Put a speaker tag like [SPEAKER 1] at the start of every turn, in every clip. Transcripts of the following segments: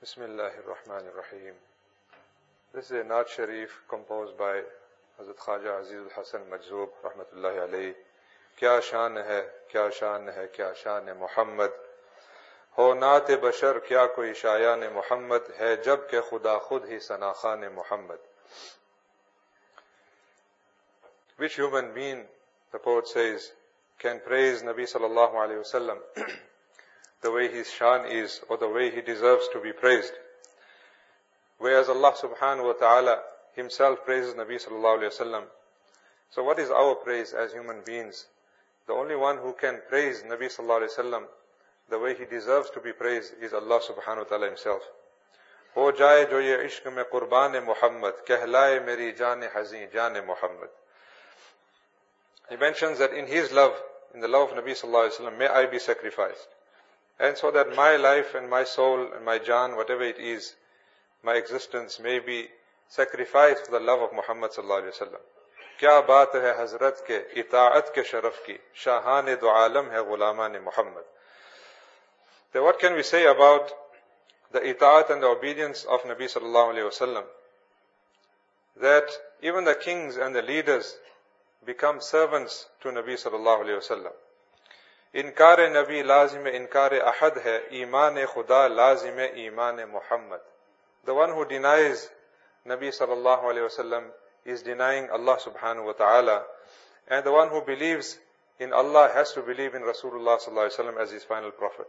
[SPEAKER 1] Bismillahir Rahmanir Rahim. This is a Naat Sharif composed by Hazrat Khwaja Azizul Hasan Majzoob Rahmatullahi alayhi. کیا شان ہے کیا شان ہے کیا شان محمد ہو نعت بشر کیا کوئی شایان محمد ہے جب کہ خدا خود ہی ثناخان محمد. Which human being, the poet says, can praise Nabi sallallahu alayhi wasallam the way his shan is or the way he deserves to be praised? Whereas Allah subhanahu wa ta'ala himself praises Nabi sallallahu alayhi wasallam. So what is our praise as human beings? The only one who can praise Nabi sallallahu alayhi wasallam the way he deserves to be praised is Allah subhanahu wa ta'ala himself. ہو جائے جو یہ عشق میں قربان محمد کہلائے میری جان حزین جان Muhammad. He mentions that in his love, in the love of Nabi sallallahu alayhi wasallam, may I be sacrificed. And so that my life and my soul and my jaan, whatever it is, my existence may be sacrificed for the love of Muhammad sallallahu alayhi wasallam. کیا بات ہے حضرت کے اطاعت کے شرف کی شاہان دو عالم ہے غلامان محمد. So what can we say about the itaat and the obedience of Nabi sallallahu alayhi wasallam? That even the kings and the leaders become servants to Nabi sallallahu alayhi wasallam. انکار نبی لازم انکار احد ہے ایمان خدا لازم ایمان محمد. The one who denies Nabi sallallahu alayhi wasallam is denying Allah subhanahu wa ta'ala, and the one who believes in Allah has to believe in Rasulullah sallallahu alayhi wasallam as his final prophet.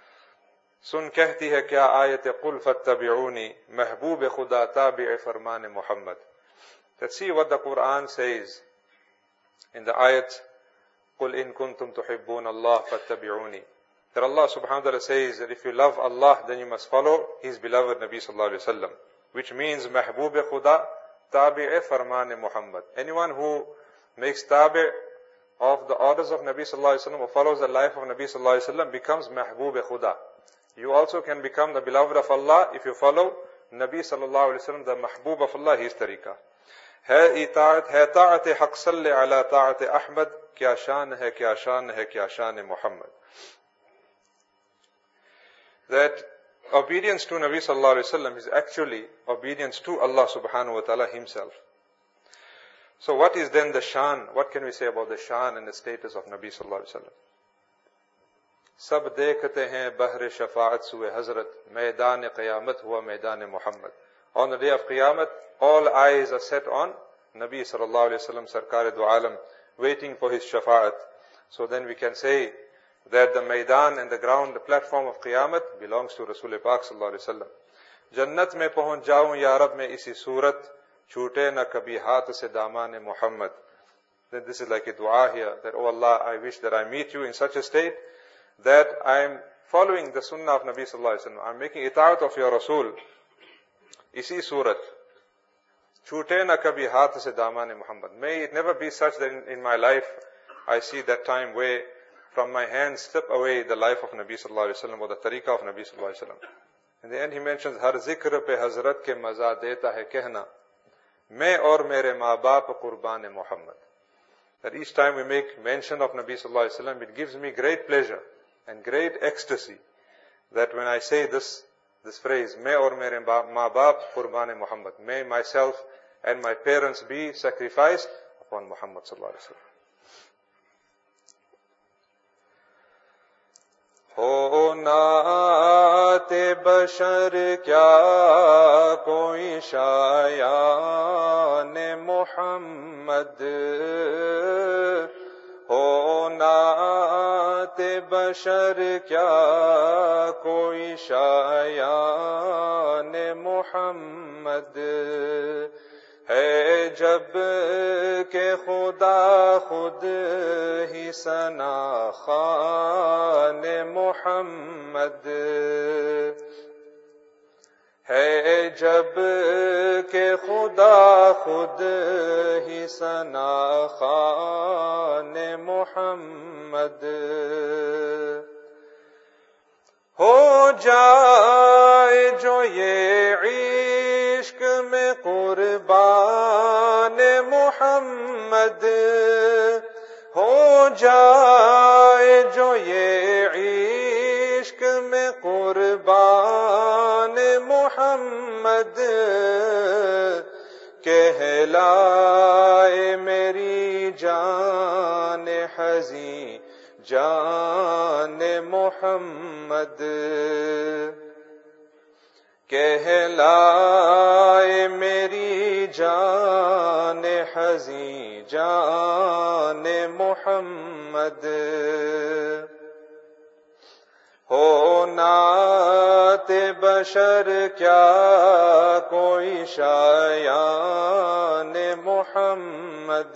[SPEAKER 1] سن کہتی ہے کیا آیت قل فاتبعونی محبوب خدا تابع فرمان محمد. Let's see what the Quran says in the ayat قل إن كنتم تحبون الله فاتبعوني. That Allah subhanahu wa ta'ala says that if you love Allah then you must follow his beloved Nabi sallallahu alayhi wasallam, which means محبوب خدا تابع فرمان Muhammad. Anyone who makes tabi' of the orders of Nabi sallallahu alayhi wasallam or follows the life of Nabi sallallahu alayhi wasallam becomes محبوب خدا. You also can become the beloved of Allah if you follow Nabi sallallahu alayhi wasallam, the محبوب of Allah, his tariqah. ہے اطاعت ہے طاعت حق صلی علی طاعت احمد کیا شان ہے کیا شان ہے کیا شان محمد. That obedience to Nabi sallallahu alayhi wasallam is actually obedience to Allah subhanahu wa ta'ala himself. So what is then the shan? What can we say about the shan and the status of Nabi sallallahu alayhi wasallam? سب دیکھتے ہیں بحر شفاعت سوئے حضرت میدان قیامت ہوا میدان محمد. On the day of Qiyamah, all eyes are set on Nabi sallallahu alayhi wasallam, Sarkar du Alam, waiting for his shafa'at. So then we can say that the Maidan and the ground, the platform of Qiyamah belongs to Rasul Pak sallallahu alayhi wasallam. Jannat mein pahunch jaun ya Rab mein isi surat chhute na kabhi haath se daman Muhammad. Then this is like a dua here that, oh Allah, I wish that I meet you in such a state that I am following the sunnah of Nabi sallallahu alayhi wasallam. I am making itaat of your Rasul. Isi surat chhute na kabhi haath se daman Muhammad. May it never be such that in my life I see that time where from my hands slip away the life of Nabi sallallahu alayhi wasallam or the tariqah of Nabi sallallahu alayhi wasallam. In the end he mentions har zikr pe hazrat ke maza deta hai kehna main aur mere maa baap qurban Muhammad. That each time we make mention of Nabi sallallahu alayhi wasallam, it gives me great pleasure and great ecstasy that when I say this phrase, main aur mere maa baap qurban Muhammad, may myself and my parents be sacrificed upon Muhammad sallallahu alayhi wasallam. ہو نعت بشر کیا کوئی شایان محمد ہو نعت بشر کیا کوئی شایان محمد ہے جب کہ خدا خود ہی ثنا خوان محمد ہے جب کہ خدا خود ہی ثنا خوان محمد ہو جائے جو یہ عشق میں قربان محمد ہو جائے جو یہ عشق میں قربان محمد کہلائے میری جان حزین جان محمد کہلائے میری جان حزین جان محمد ہو نعت بشر کیا کوئی شایان محمد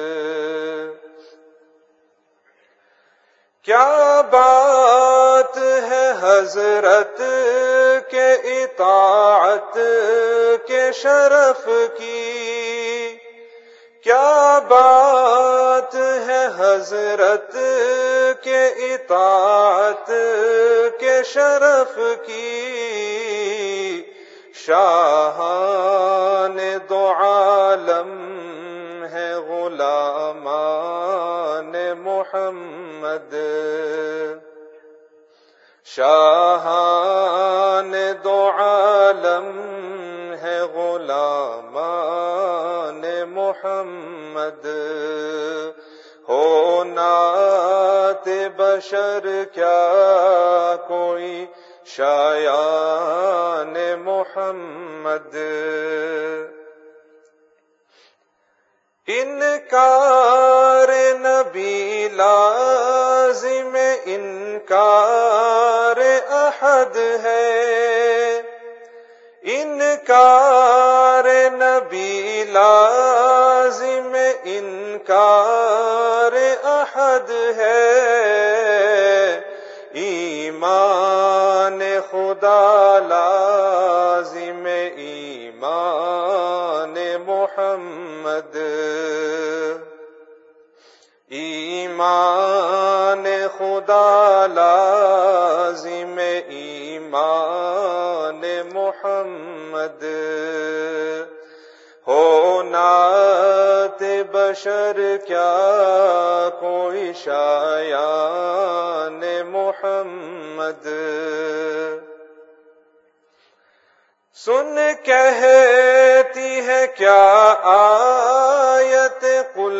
[SPEAKER 1] کیا بات ہے حضرت کے اطاعت کے شرف کی کیا بات ہے حضرت کے اطاعت کے شرف کی شاہان دو عالم ہے غلامان محمد شاہان دو عالم ہے غلامان محمد ہو نعت بشر کیا کوئی شایان محمد انکار نبی لازم انکار احد ہے انکار نبی لازم انکار احد ہے ایمان خدا لازم ایمان محمد ایمان خدا لازم ایمان محمد ہو نعت بشر کیا کوئی شایان محمد سن کہتی ہے کیا آیت قل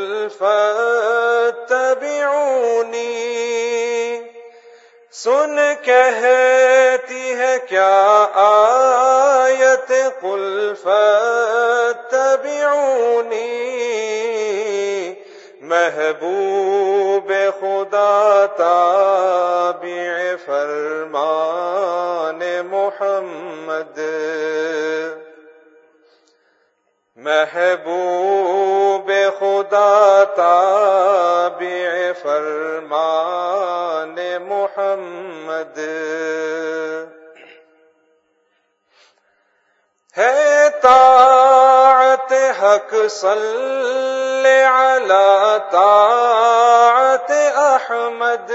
[SPEAKER 1] فاتبعونی سن کہتی ہے کیا آیت قل فاتبعونی محبوب خدا تابع فرمان محمد محبوب خدا تابع فرمان محمد ہے طاعت حق صلی علی طاعت احمد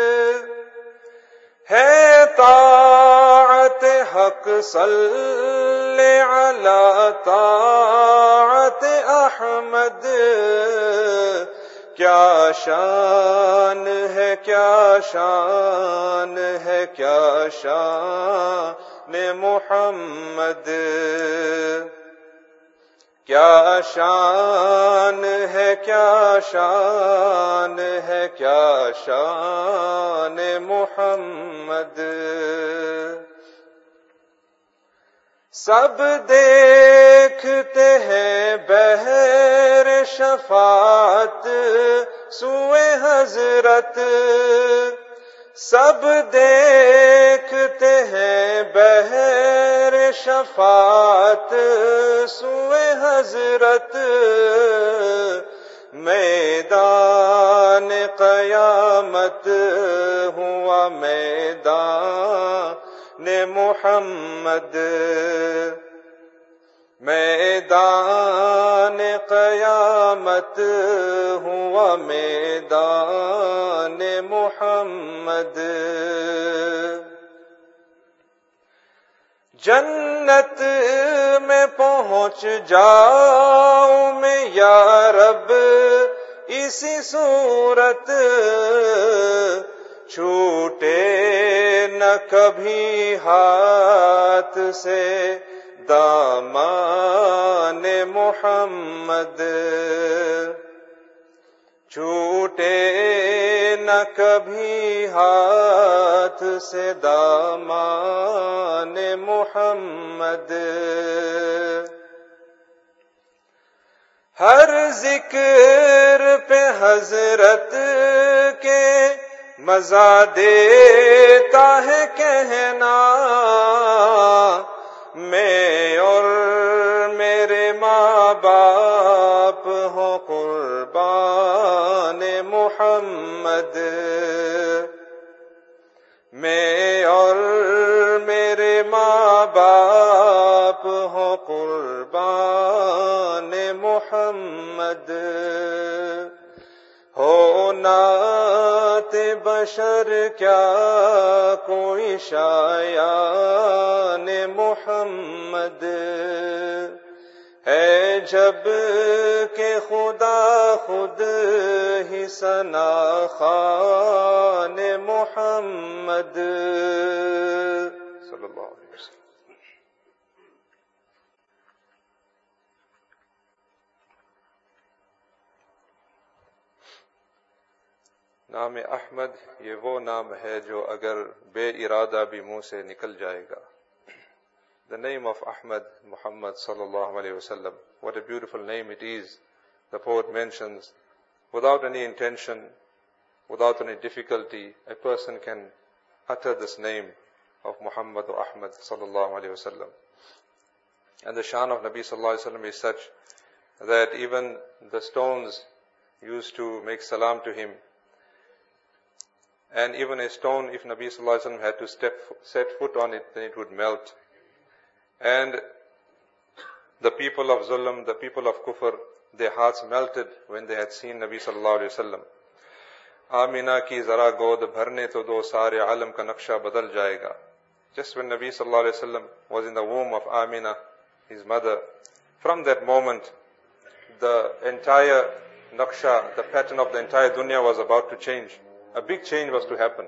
[SPEAKER 1] ہے طاعت حق صلی علی طاعت احمد کیا شان ہے کیا شان ہے کیا شان محمد کیا شان ہے کیا شان ہے کیا شان محمد سب دیکھتے ہیں بحر شفاعت سوئے حضرت سب دیکھتے ہیں بحر شفاعت سوئے حضرت میدان قیامت ہوا میدان محمد میدان قیامت ہوا میدان محمد جنت میں پہنچ جاؤں میں یا رب اسی صورت چھوٹے نہ کبھی ہاتھ ہاتھ سے دامان محمد، چھوٹے نہ کبھی ہاتھ سے دامان محمد، ہر ذکر پہ حضرت کے مزہ دیتا ہے کہنا، میں اور میرے ماں باپ ہوں قربان محمد، میں اور میرے ماں باپ ہوں قربان محمد، ہو نعت بشر کیا کوئی شایان محمد، ہے جب کہ خدا خود ہی ثنا خوان محمد صلی اللہ علیہ وسلم۔ نام احمد یہ وہ نام ہے جو اگر بے ارادہ بھی منہ سے نکل جائے گا۔ The name of Ahmad, Muhammad sallallahu alayhi wa sallam, what a beautiful name it is. The poet mentions, without any intention, without any difficulty, a person can utter this name of Muhammad or Ahmad sallallahu alayhi wa sallam. And the shan of Nabi sallallahu alayhi wa sallam is such that even the stones used to make salam to him. And even a stone, if Nabi sallallahu alayhi wa sallam had to set foot on it, then it would melt. And the people of Zulm, the people of Kufr, their hearts melted when they had seen Nabi sallallahu alayhi wa sallam. Amina ki zara god bharne to do sare alam ka naqsha badal jayega. Just when Nabi sallallahu alayhi wa sallam was in the womb of Amina, his mother, from that moment, the entire naqsha, the pattern of the entire dunya was about to change. A big change was to happen.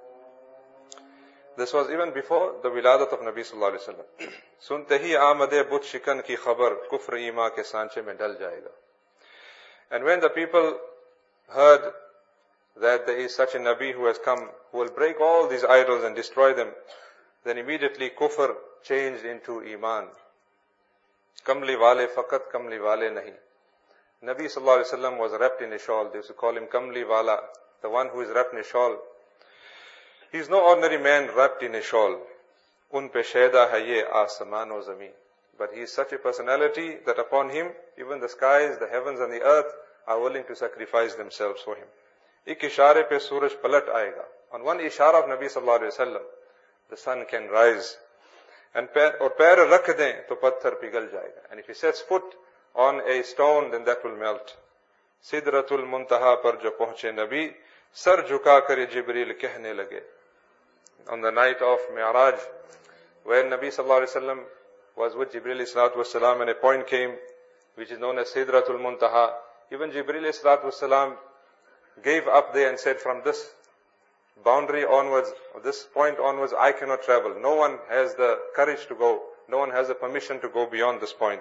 [SPEAKER 1] This was even before the wiladat of Nabi sallallahu alaihi wasallam. Sunte hi aamade but shikan ki khabar kufr iman ke sanche mein dal jayega. And when the people heard that there is such a Nabi who has come, who will break all these idols and destroy them, then immediately kufr changed into iman. Kamli wale faqat kamli wale nahi. Nabi sallallahu alaihi wasallam was wrapped in a shawl. They used to call him Kamli wala, the one who is wrapped in a shawl. He is no ordinary man wrapped in a shawl. Un pe shaida hai ye aasman o zameen. But he is such a personality that upon him, even the skies, the heavens and the earth are willing to sacrifice themselves for him. Ek ishare pe suraj palat aayega. On one ishara of Nabi sallallahu alaihi wasallam, the sun can rise. And pair rakh dein to patthar pighal jayega. And if he sets foot on a stone, then that will melt. Sidratul muntaha par jo pahunche Nabi, sar jhuka kar Jibril kehne lage. On the night of Mi'raj, when Nabi sallallahu alaihi wasallam was with Jibril sallallahu alaihi wasallam, and a point came which is known as Sidratul Muntaha, even Jibril sallallahu alaihi wasallam gave up there and said, from this boundary onwards, or this point onwards, I cannot travel. No one has the courage to go. No one has the permission to go beyond this point.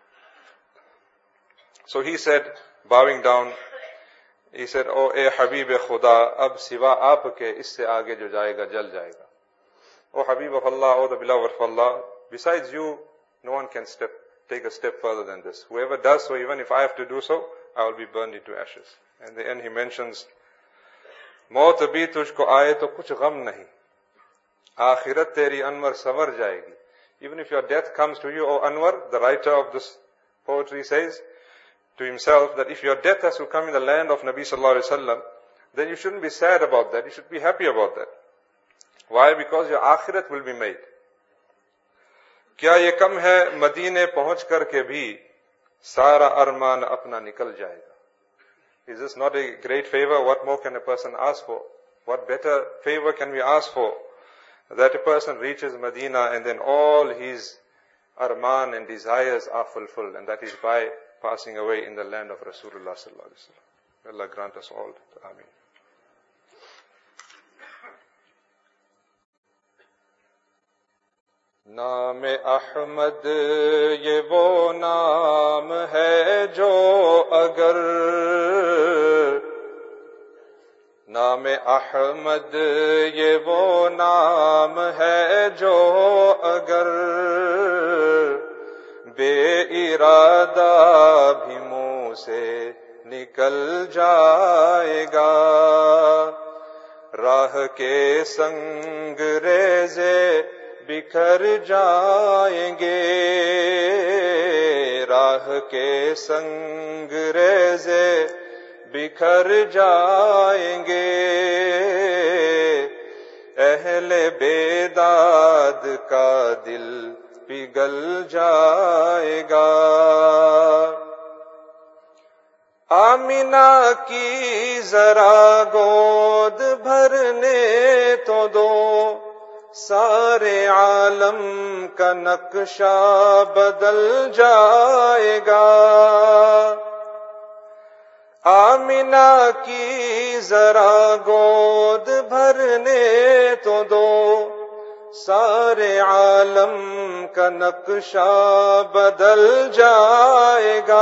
[SPEAKER 1] So he said, bowing down, he said, oh, eh Habib Khuda, ab siwa aapke isse aage jo jayega, jal jayega. Oh Habib of Allah, oh the beloved of Allah, besides you, no one can take a step further than this. Whoever does so, even if I have to do so, I will be burned into ashes. And in the end he mentions, Maut bhi tujhko aaye to kuch gham nahi. Akhirat teri Anwar sawar jayegi. Even if your death comes to you, O Anwar, the writer of this poetry says to himself that if your death has to come in the land of Nabi sallallahu alaihi wasallam, then you shouldn't be sad about that. You should be happy about that. Why? Because your akhirat will be made. Kya ye kam hai Madine pahunch kar ke bhi sara arman apna nikal jayega. Is this not a great favor? What more can a person ask for? What better favor can we ask for? That a person reaches Medina and then all his arman and desires are fulfilled, and that is by passing away in the land of Rasulullah sallallahu alaihi wasallam. May Allah grant us all. Ameen. نام احمد یہ وہ نام ہے جو اگر نام احمد یہ وہ نام ہے جو اگر بے ارادہ بھی منہ سے نکل جائے گا راہ کے سنگ ریزے بکھر جائیں گے راہ کے سنگ ریزے بکھر جائیں گے اہل بیداد کا دل پگھل جائے گا آمینہ کی ذرا گود بھرنے تو دو سارے عالم کا نقشہ بدل جائے گا آمینہ کی ذرا گود بھرنے تو دو سارے عالم کا نقشہ بدل جائے گا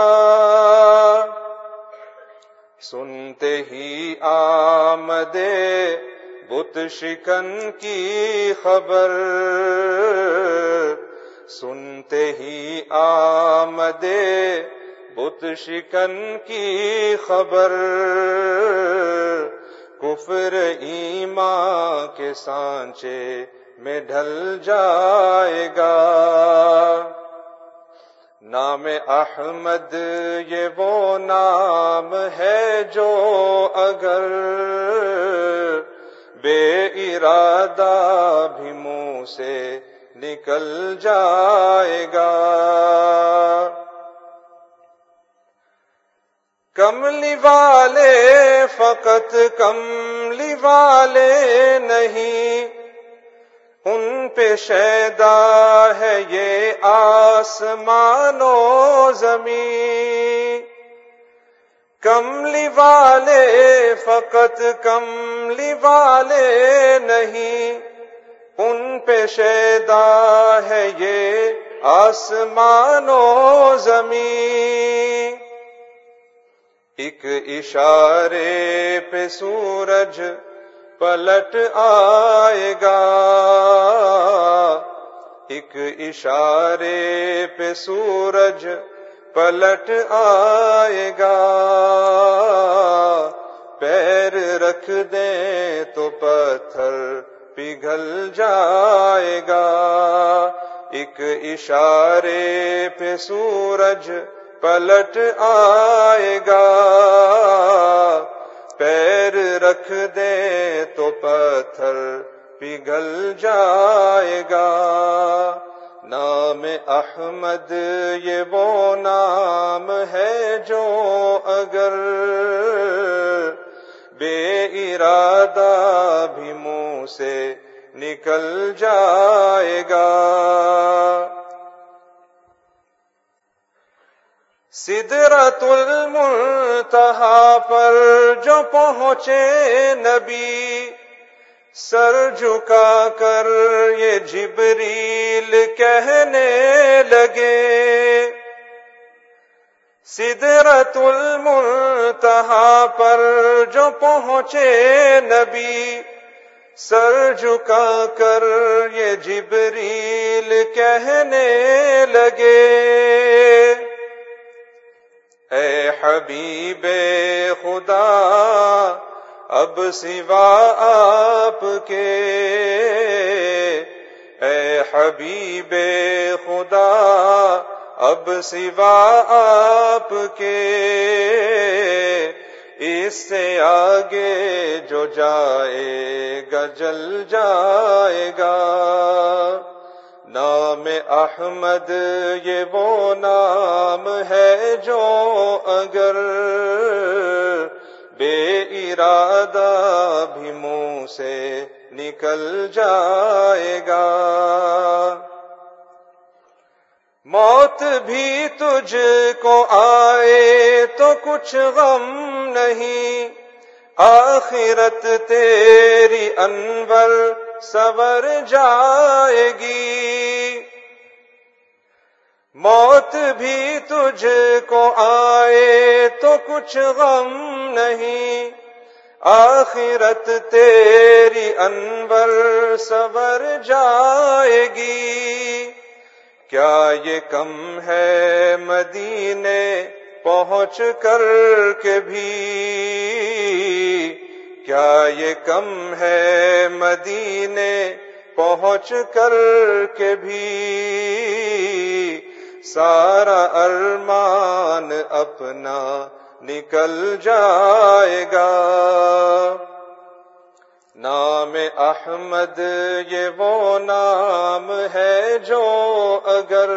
[SPEAKER 1] سنتے ہی آمدے بت شکن کی خبر سنتے ہی آمدے بت شکن کی خبر کفر ایمان کے سانچے میں ڈھل جائے گا نام احمد یہ وہ نام ہے جو اگر بے ارادہ بھی منہ سے نکل جائے گا کملی والے فقط کملی والے نہیں ان پہ شیدا ہے یہ آسمان و زمین کملی والے فقط کملی والے نہیں ان پہ شیدا ہے یہ آسمان و زمین ایک اشارے پہ سورج پلٹ آئے گا ایک اشارے پہ سورج پلٹ آئے گا پیر رکھ دیں تو پتھر پگھل جائے گا ایک اشارے پہ سورج پلٹ آئے گا پیر رکھ دیں تو پتھر پگھل جائے گا نام احمد یہ وہ نام ہے جو اگر بے ارادہ بھی منہ سے نکل جائے گا سدرۃ المنتہا پر جو پہنچے نبی سر جھکا کر یہ جبریل کہنے لگے سدرۃ المنتہا پر جو پہنچے نبی سر جھکا کر یہ جبریل کہنے لگے اے حبیب خدا اب سوا آپ کے اے حبیب خدا اب سوا آپ کے اس سے آگے جو جائے گا جل جائے گا نام احمد یہ وہ نام ہے جو اگر بے ارادہ بھی منہ سے نکل جائے گا موت بھی تجھ کو آئے تو کچھ غم نہیں آخرت تیری انور سور جائے گی موت بھی تجھ کو آئے تو کچھ غم نہیں، آخرت تیری انور سور جائے گی۔ کیا یہ کم ہے مدینے پہنچ کر کے بھی، کیا یہ کم ہے مدینے پہنچ کر کے بھی، سارا ارمان اپنا نکل جائے گا۔ نام احمد یہ وہ نام ہے جو اگر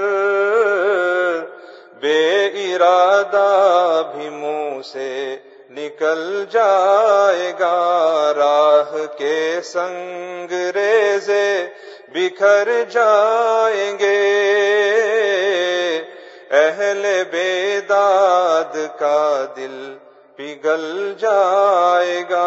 [SPEAKER 1] بے ارادہ بھی منہ سے نکل جائے گا، راہ کے سنگ ریزے بکھر جائیں گے، اہل بیداد کا دل پگھل جائے گا۔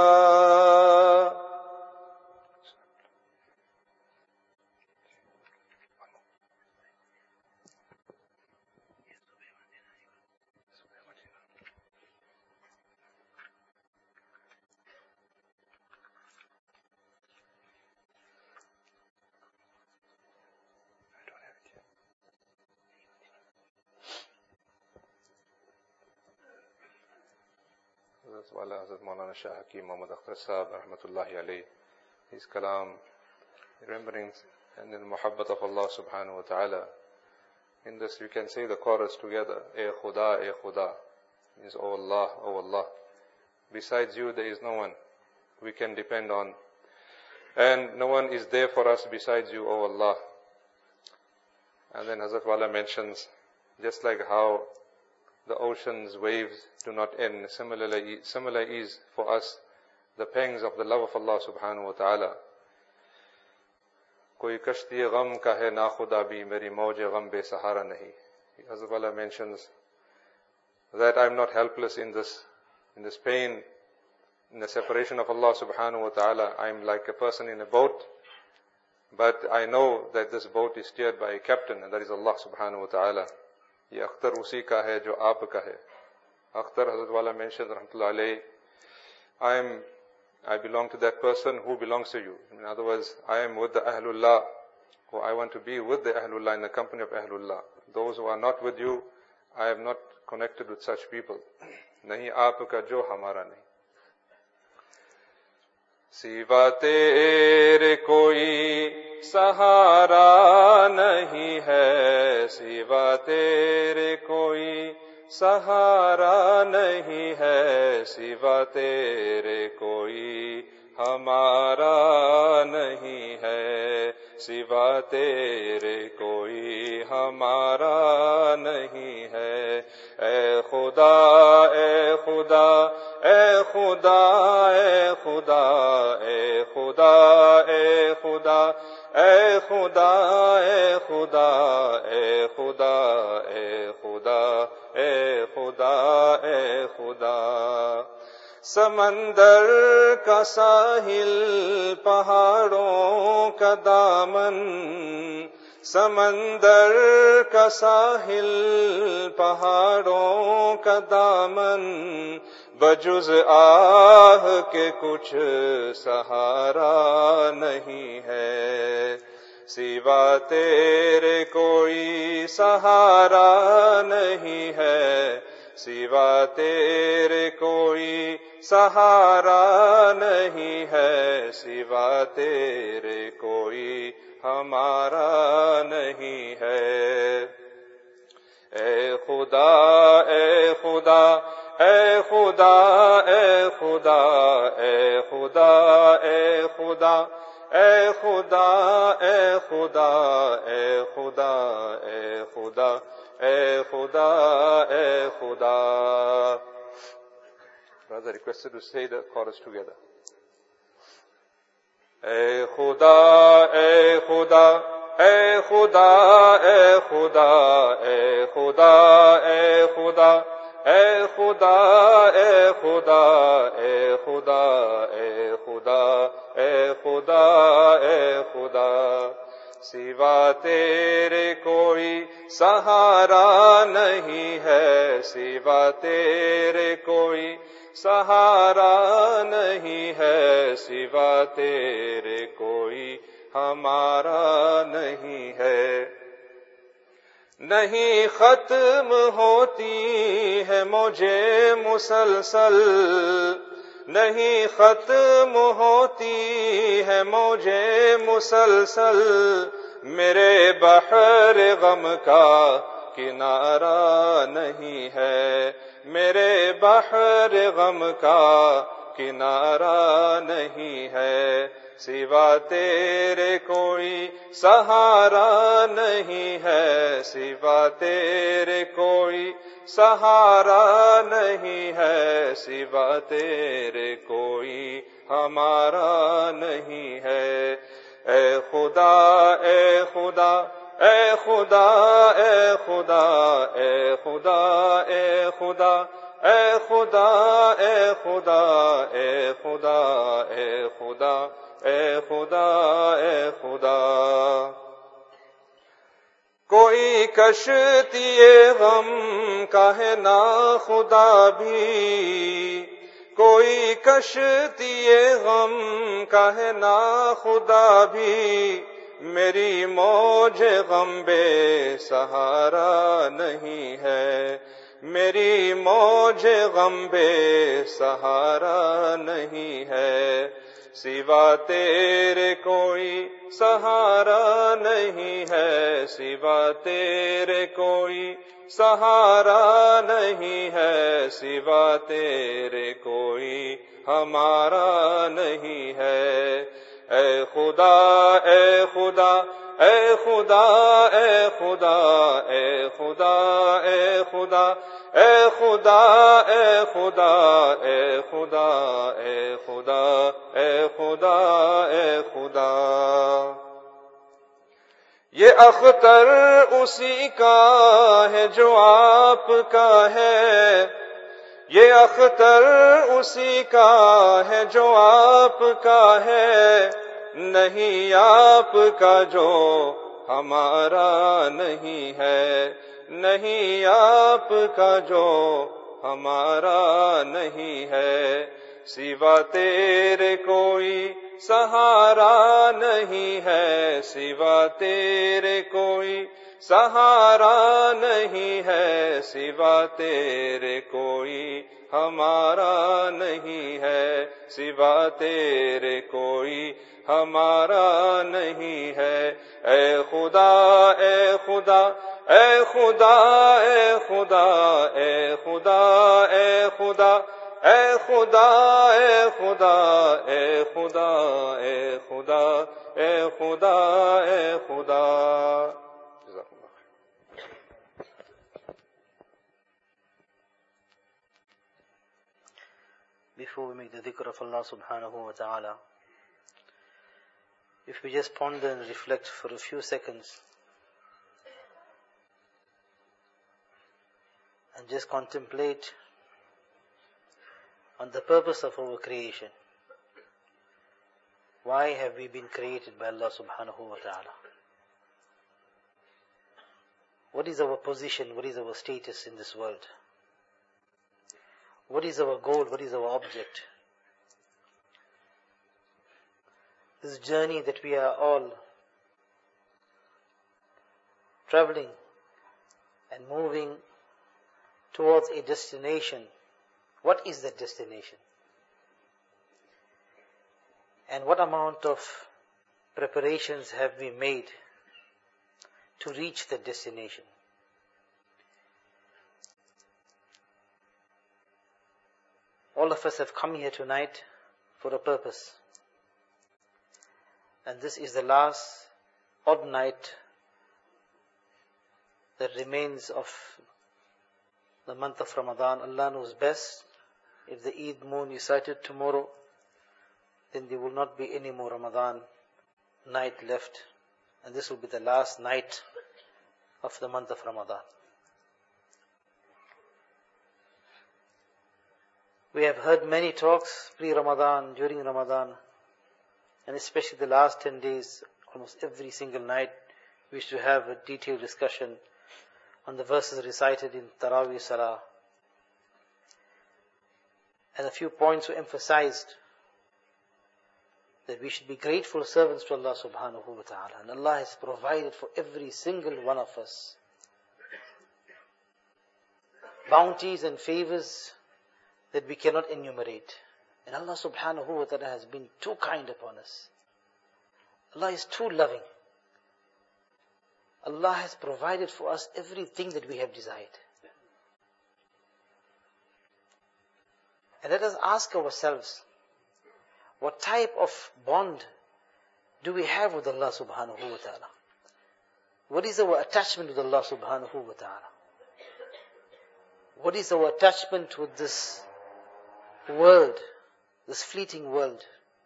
[SPEAKER 1] حضرت مولانا شاہ حکیم محمد اختر صاحب رحمۃ اللہ علیہ, his kalam, remembrance and in muhabbat of Allah subhanahu wa ta'ala. In this we can say the chorus together, E Khuda, means O Allah, besides you there is no one we can depend on, and no one is there for us besides you, O Allah. And then Hazrat Wala mentions, just like how the ocean's waves do not end, similar is for us the pangs of the love of Allah subhanahu wa ta'ala. Koi kashti gham ka hai na khuda bhi, meri mauj gham be sahara nahi. Hazrat Wala mentions that I am not helpless in this pain, in the separation of Allah subhanahu wa ta'ala. I am like a person in a boat, but I know that this boat is steered by a captain, and that is Allah subhanahu wa ta'ala. یہ اختر اسی کا ہے جو آپ کا ہے. اختر حضرت والا mentioned rahmatullah alayhi, I belong to that person who belongs to you. In other words, I am with the Ahlullah, or I want to be with the Ahlullah, in the company of Ahlullah. Those who are not with you, I am not connected with such people. نہیں آپ کا جو ہمارا نہیں. سوا تیرے کوئی سہارا نہیں ہے, سوا تیرے کوئی سہارا نہیں ہے, سوا تیرے کوئی ہمارا نہیں ہے, سوا تیرے کوئی ہمارا نہیں ہے. اے خدا اے خدا اے خدا اے خدا اے خدا اے خدا اے خدا اے خدا اے خدا اے خدا اے خدا اے خدا. سمندر کا ساحل پہاڑوں کا دامن, سمندر کا ساحل پہاڑوں کا دامن, بجز آہ کے کچھ سہارا نہیں ہے, سوا تیرے کوئی سہارا نہیں ہے, سوا تیرے کوئی سہارا نہیں ہے, سوا تیرے کوئی ہمارا نہیں ہے. اے خدا اے خدا اے خدا اے خدا اے خدا اے خدا اے خدا اے خدا اے خدا اے خدا اے خدا اے خدا. Brother requested to say the chorus together. اے خدا اے خدا اے خدا اے خدا اے خدا اے خدا اے خدا اے خدا اے خدا اے خدا اے خدا اے خدا. سوا تیرے کوئی سہارا نہیں ہے سوا تیرے کوئی، سہارا نہیں ہے سوا تیرے کوئی، ہمارا نہیں ہے۔ نہیں ختم ہوتی ہے مجھے مسلسل، نہیں ختم ہوتی ہے مجھے مسلسل، میرے بحر غم کا کنارہ نہیں ہے، میرے بحر غم کا کنارہ نہیں ہے، سوا تیرے کوئی سہارا نہیں ہے، سوا تیرے کوئی سہارا نہیں ہے، سوا تیرے کوئی ہمارا نہیں ہے۔ اے خدا اے خدا اے خدا اے خدا اے خدا اے خدا اے خدا اے خدا اے خدا اے خدا اے خدا اے خدا۔ کوئی کشتی غم کا ہے نا خدا بھی، کوئی کشتی غم کا ہے نا خدا بھی، میری موج غم بے سہارا نہیں ہے، میری موج غم بے سہارا نہیں ہے، سوا تیرے کوئی سہارا نہیں ہے، سوا تیرے کوئی سہارا نہیں ہے، سوا تیرے کوئی ہمارا نہیں ہے۔ اے خدا اے خدا اے خدا اے خدا اے خدا اے خدا اے خدا اے خدا اے خدا اے خدا اے خدا اے خدا۔ یہ اختر اسی کا ہے جو آپ کا ہے، یہ اختر اسی کا ہے جو آپ کا ہے، نہیں آپ کا جو ہمارا نہیں ہے، نہیں آپ کا جو ہمارا نہیں ہے، سوا تیرے کوئی سہارا نہیں ہے، سوا تیرے کوئی سہارا نہیں ہے، سوا تیرے کوئی ہمارا نہیں ہے، سوا تیرے کوئی ہمارا نہیں ہے۔ اے خدا اے خدا اے خدا اے خدا اے خدا اے خدا اے خدا اے خدا اے خدا اے خدا اے خدا اے خدا۔
[SPEAKER 2] Before we make the dhikr of Allah subhanahu wa ta'ala, if we just ponder and reflect for a few seconds and just contemplate on the purpose of our creation. Why have we been created by Allah subhanahu wa ta'ala? What is our position? What is our status in this world? What is our goal? What is our object? This journey that we are all traveling and moving towards a destination. What is that destination? And what amount of preparations have we made to reach that destination? All of us have come here tonight for a purpose. And this is the last odd night that remains of the month of Ramadan. Allah knows best. If the Eid moon is sighted tomorrow, then there will not be any more Ramadan night left. And this will be the last night of the month of Ramadan. We have heard many talks pre-Ramadan, during Ramadan, and especially the last 10 days, almost every single night, we used to have a detailed discussion on the verses recited in Taraweeh Salah. And a few points were emphasized, that we should be grateful servants to Allah subhanahu wa ta'ala. And Allah has provided for every single one of us bounties and favors that we cannot enumerate. And Allah subhanahu wa ta'ala has been too kind upon us. Allah is too loving. Allah has provided for us everything that we have desired. And let us ask ourselves, what type of bond do we have with Allah subhanahu wa ta'ala? What is our attachment with Allah subhanahu wa ta'ala? What is our attachment with this world, this fleeting world?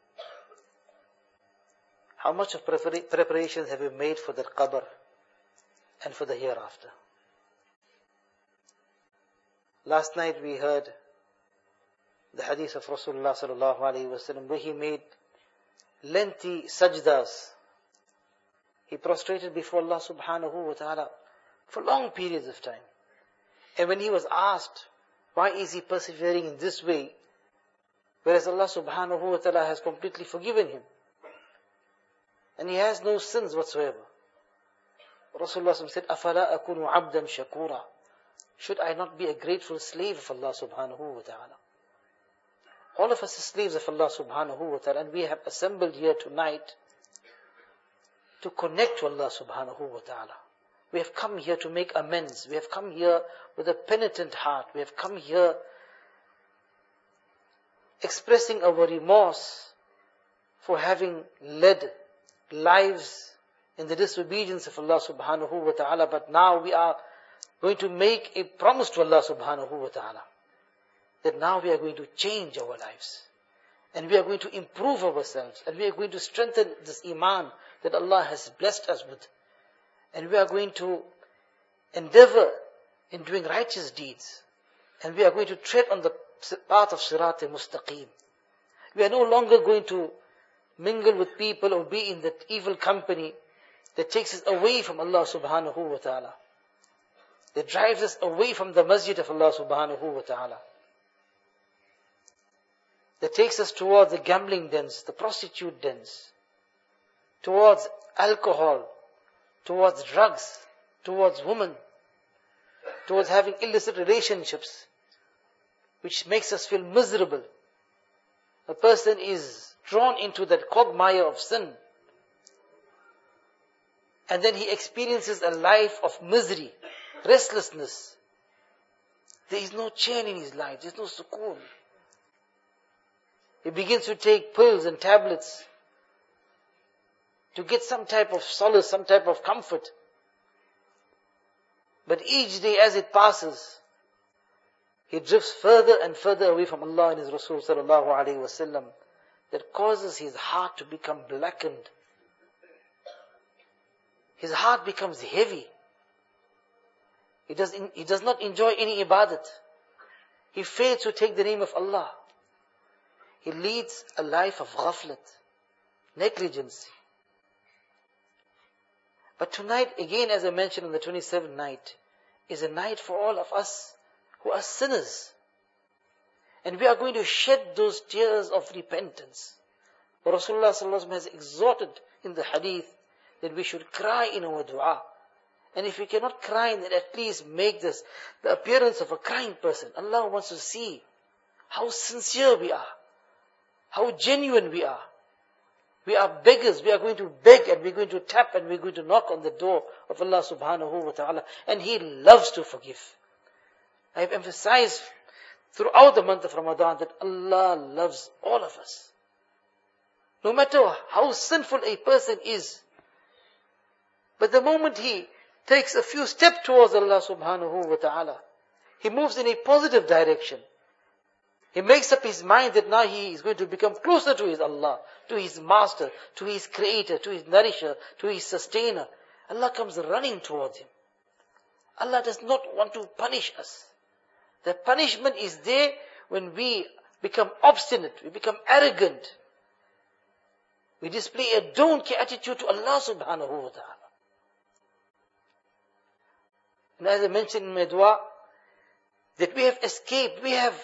[SPEAKER 2] How much of preparations have we made for that qabr and for the hereafter? Last night we heard the hadith of Rasulullah sallallahu alaihi wasallam, where he made lengthy sajdas. He prostrated before Allah subhanahu wa ta'ala for long periods of time. And when he was asked, why is he persevering in this way, whereas Allah subhanahu wa ta'ala has completely forgiven him, and he has no sins whatsoever, Rasulullah said, أَفَلَا أَكُونُ عَبْدًا شَكُورًا, should I not be a grateful slave of Allah subhanahu wa ta'ala? All of us are slaves of Allah subhanahu wa ta'ala, and we have assembled here tonight to connect to Allah subhanahu wa ta'ala. We have come here to make amends. We have come here with a penitent heart. We have come here expressing our remorse for having led lives in the disobedience of Allah subhanahu wa ta'ala. But now we are going to make a promise to Allah subhanahu wa ta'ala, that now we are going to change our lives, and we are going to improve ourselves, and we are going to strengthen this iman that Allah has blessed us with, and we are going to endeavor in doing righteous deeds, and we are going to tread on the path of Sirat al-Mustaqim. We are no longer going to mingle with people or be in that evil company that takes us away from Allah subhanahu wa ta'ala, that drives us away from the masjid of Allah subhanahu wa ta'ala, that takes us towards the gambling dens, the prostitute dens, towards alcohol, towards drugs, towards women, towards having illicit relationships, which makes us feel miserable. A person is drawn into that quagmire of sin, and then he experiences a life of misery, restlessness. There is no chain in his life, there is no sukoon. He begins to take pills and tablets to get some type of solace, some type of comfort. But each day as it passes, he drifts further and further away from Allah and His Rasul sallallahu alaihi wasallam. That causes his heart to become blackened. His heart becomes heavy. He does not enjoy any ibadat. He fails to take the name of Allah. He leads a life of ghaflat, negligence. But tonight, again, as I mentioned on the 27th night, is a night for all of us who are sinners. And we are going to shed those tears of repentance. Rasulullah sallallahu alaihi wasallam has exhorted in the hadith that we should cry in our dua. And if we cannot cry, then at least make this the appearance of a crying person. Allah wants to see how sincere we are, how genuine we are. We are beggars. We are going to beg, and we're going to tap, and we're going to knock on the door of Allah subhanahu wa ta'ala. And He loves to forgive. I have emphasized throughout the month of Ramadan that Allah loves all of us. No matter how sinful a person is, but the moment he takes a few steps towards Allah subhanahu wa ta'ala, he moves in a positive direction. He makes up his mind that now he is going to become closer to his Allah, to his master, to his creator, to his nourisher, to his sustainer. Allah comes running towards him. Allah does not want to punish us. The punishment is there when we become obstinate, we become arrogant. We display a don't care attitude to Allah subhanahu wa ta'ala. And as I mentioned in my dua, that we have escaped, we have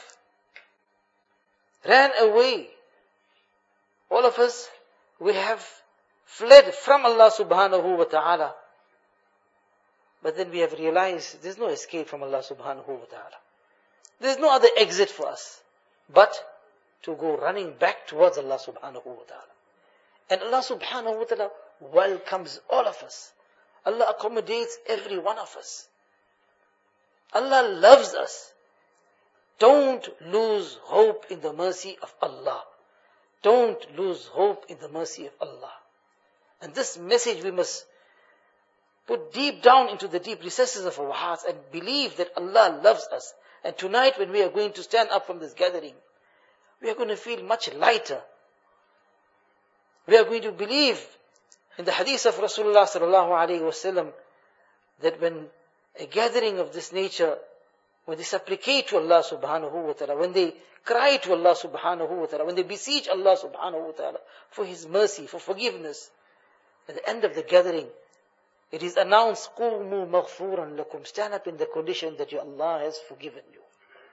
[SPEAKER 2] ran away. All of us, we have fled from Allah subhanahu wa ta'ala. But then we have realized there's no escape from Allah subhanahu wa ta'ala. There's no other exit for us but to go running back towards Allah subhanahu wa ta'ala. And Allah subhanahu wa ta'ala welcomes all of us. Allah accommodates every one of us. Allah loves us. Don't lose hope in the mercy of Allah. Don't lose hope in the mercy of Allah. And this message we must put deep down into the deep recesses of our hearts and believe that Allah loves us. And tonight when we are going to stand up from this gathering, we are going to feel much lighter. We are going to believe in the hadith of Rasulullah sallallahu alaihi wasallam that when a gathering of this nature, when they supplicate to Allah subhanahu wa ta'ala, when they cry to Allah subhanahu wa ta'ala, when they beseech Allah subhanahu wa ta'ala for His mercy, for forgiveness, at the end of the gathering, it is announced, قُومُوا مَغْفُورًا لَكُمْ. Stand up in the condition that your Allah has forgiven you.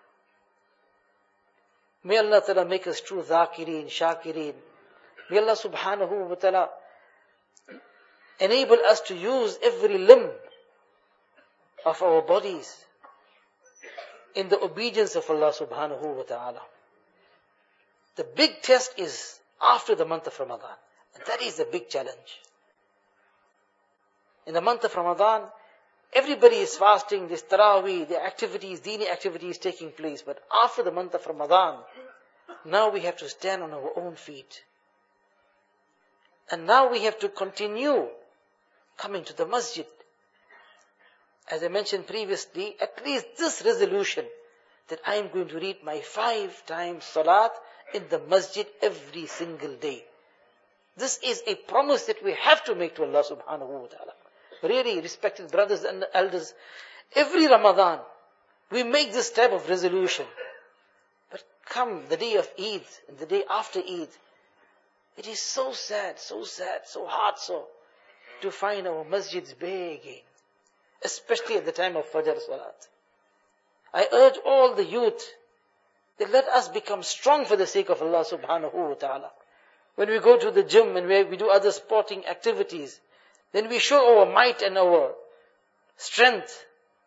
[SPEAKER 2] May Allah ta'ala make us true dhakireen, shakireen. May Allah subhanahu wa ta'ala enable us to use every limb of our bodies in the obedience of Allah subhanahu wa ta'ala. The big test is after the month of Ramadan. And that is the big challenge. In the month of Ramadan, everybody is fasting, there's Taraweeh, there are activities, Deeni activities taking place. But after the month of Ramadan, now we have to stand on our own feet. And now we have to continue coming to the masjid. As I mentioned previously, at least this resolution, that I am going to read my 5 times salat in the masjid every single day. This is a promise that we have to make to Allah subhanahu wa ta'ala. Really, respected brothers and elders, every Ramadan, we make this type of resolution. But come the day of Eid, and the day after Eid, it is so sad, so heartsore, to find our masjids bare again. Especially at the time of Fajr Salat. I urge all the youth that let us become strong for the sake of Allah subhanahu wa ta'ala. When we go to the gym and we do other sporting activities, then we show our might and our strength.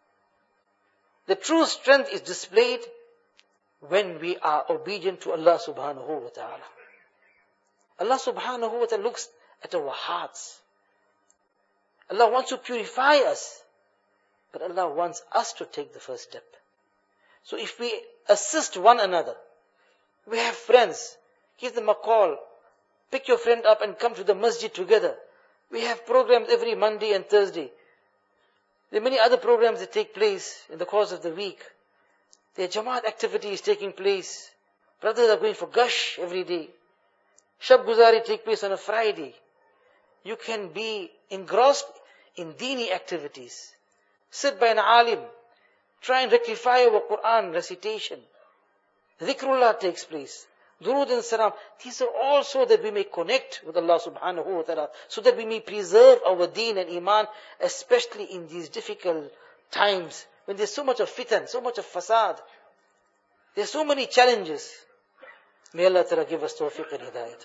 [SPEAKER 2] The true strength is displayed when we are obedient to Allah subhanahu wa ta'ala. Allah subhanahu wa ta'ala looks at our hearts. Allah wants to purify us. But Allah wants us to take the first step. So if we assist one another, we have friends, give them a call, pick your friend up and come to the masjid together. We have programs every Monday and Thursday. There are many other programs that take place in the course of the week. There are Jamaat activities taking place. Brothers are going for Gush every day. Shab Guzari take place on a Friday. You can be engrossed in Deeni activities. Sit by an alim. Try and rectify our Quran recitation. Dhikrullah takes place. Durood and Salam. These are all so that we may connect with Allah subhanahu wa ta'ala. So that we may preserve our deen and iman, especially in these difficult times. When there's so much of fitan, so much of fasad. There's so many challenges. May Allah ta'ala give us tawfiq and hidayat.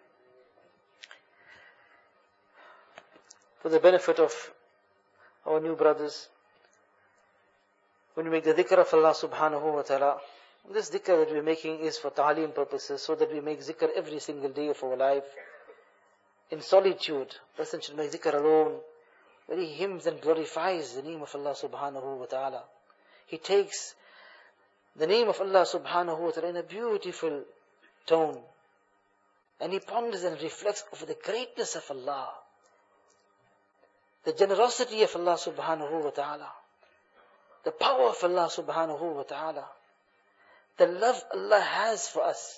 [SPEAKER 2] For the benefit of our new brothers, when we make the dhikr of Allah subhanahu wa ta'ala, this dhikr that we're making is for ta'aleem purposes, so that we make zikr every single day of our life. In solitude, person should make zikr alone, where he hymns and glorifies the name of Allah subhanahu wa ta'ala. He takes the name of Allah subhanahu wa ta'ala in a beautiful tone, and he ponders and reflects over the greatness of Allah, the generosity of Allah subhanahu wa ta'ala, the power of Allah subhanahu wa ta'ala, the love Allah has for us.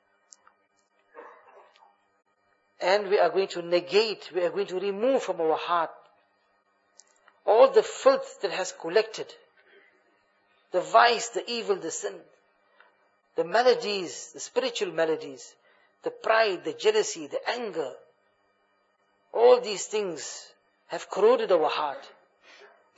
[SPEAKER 2] And we are going to negate, we are going to remove from our heart all the filth that has collected, the vice, the evil, the sin, the maladies, the spiritual maladies, the pride, the jealousy, the anger. All these things have corroded our heart.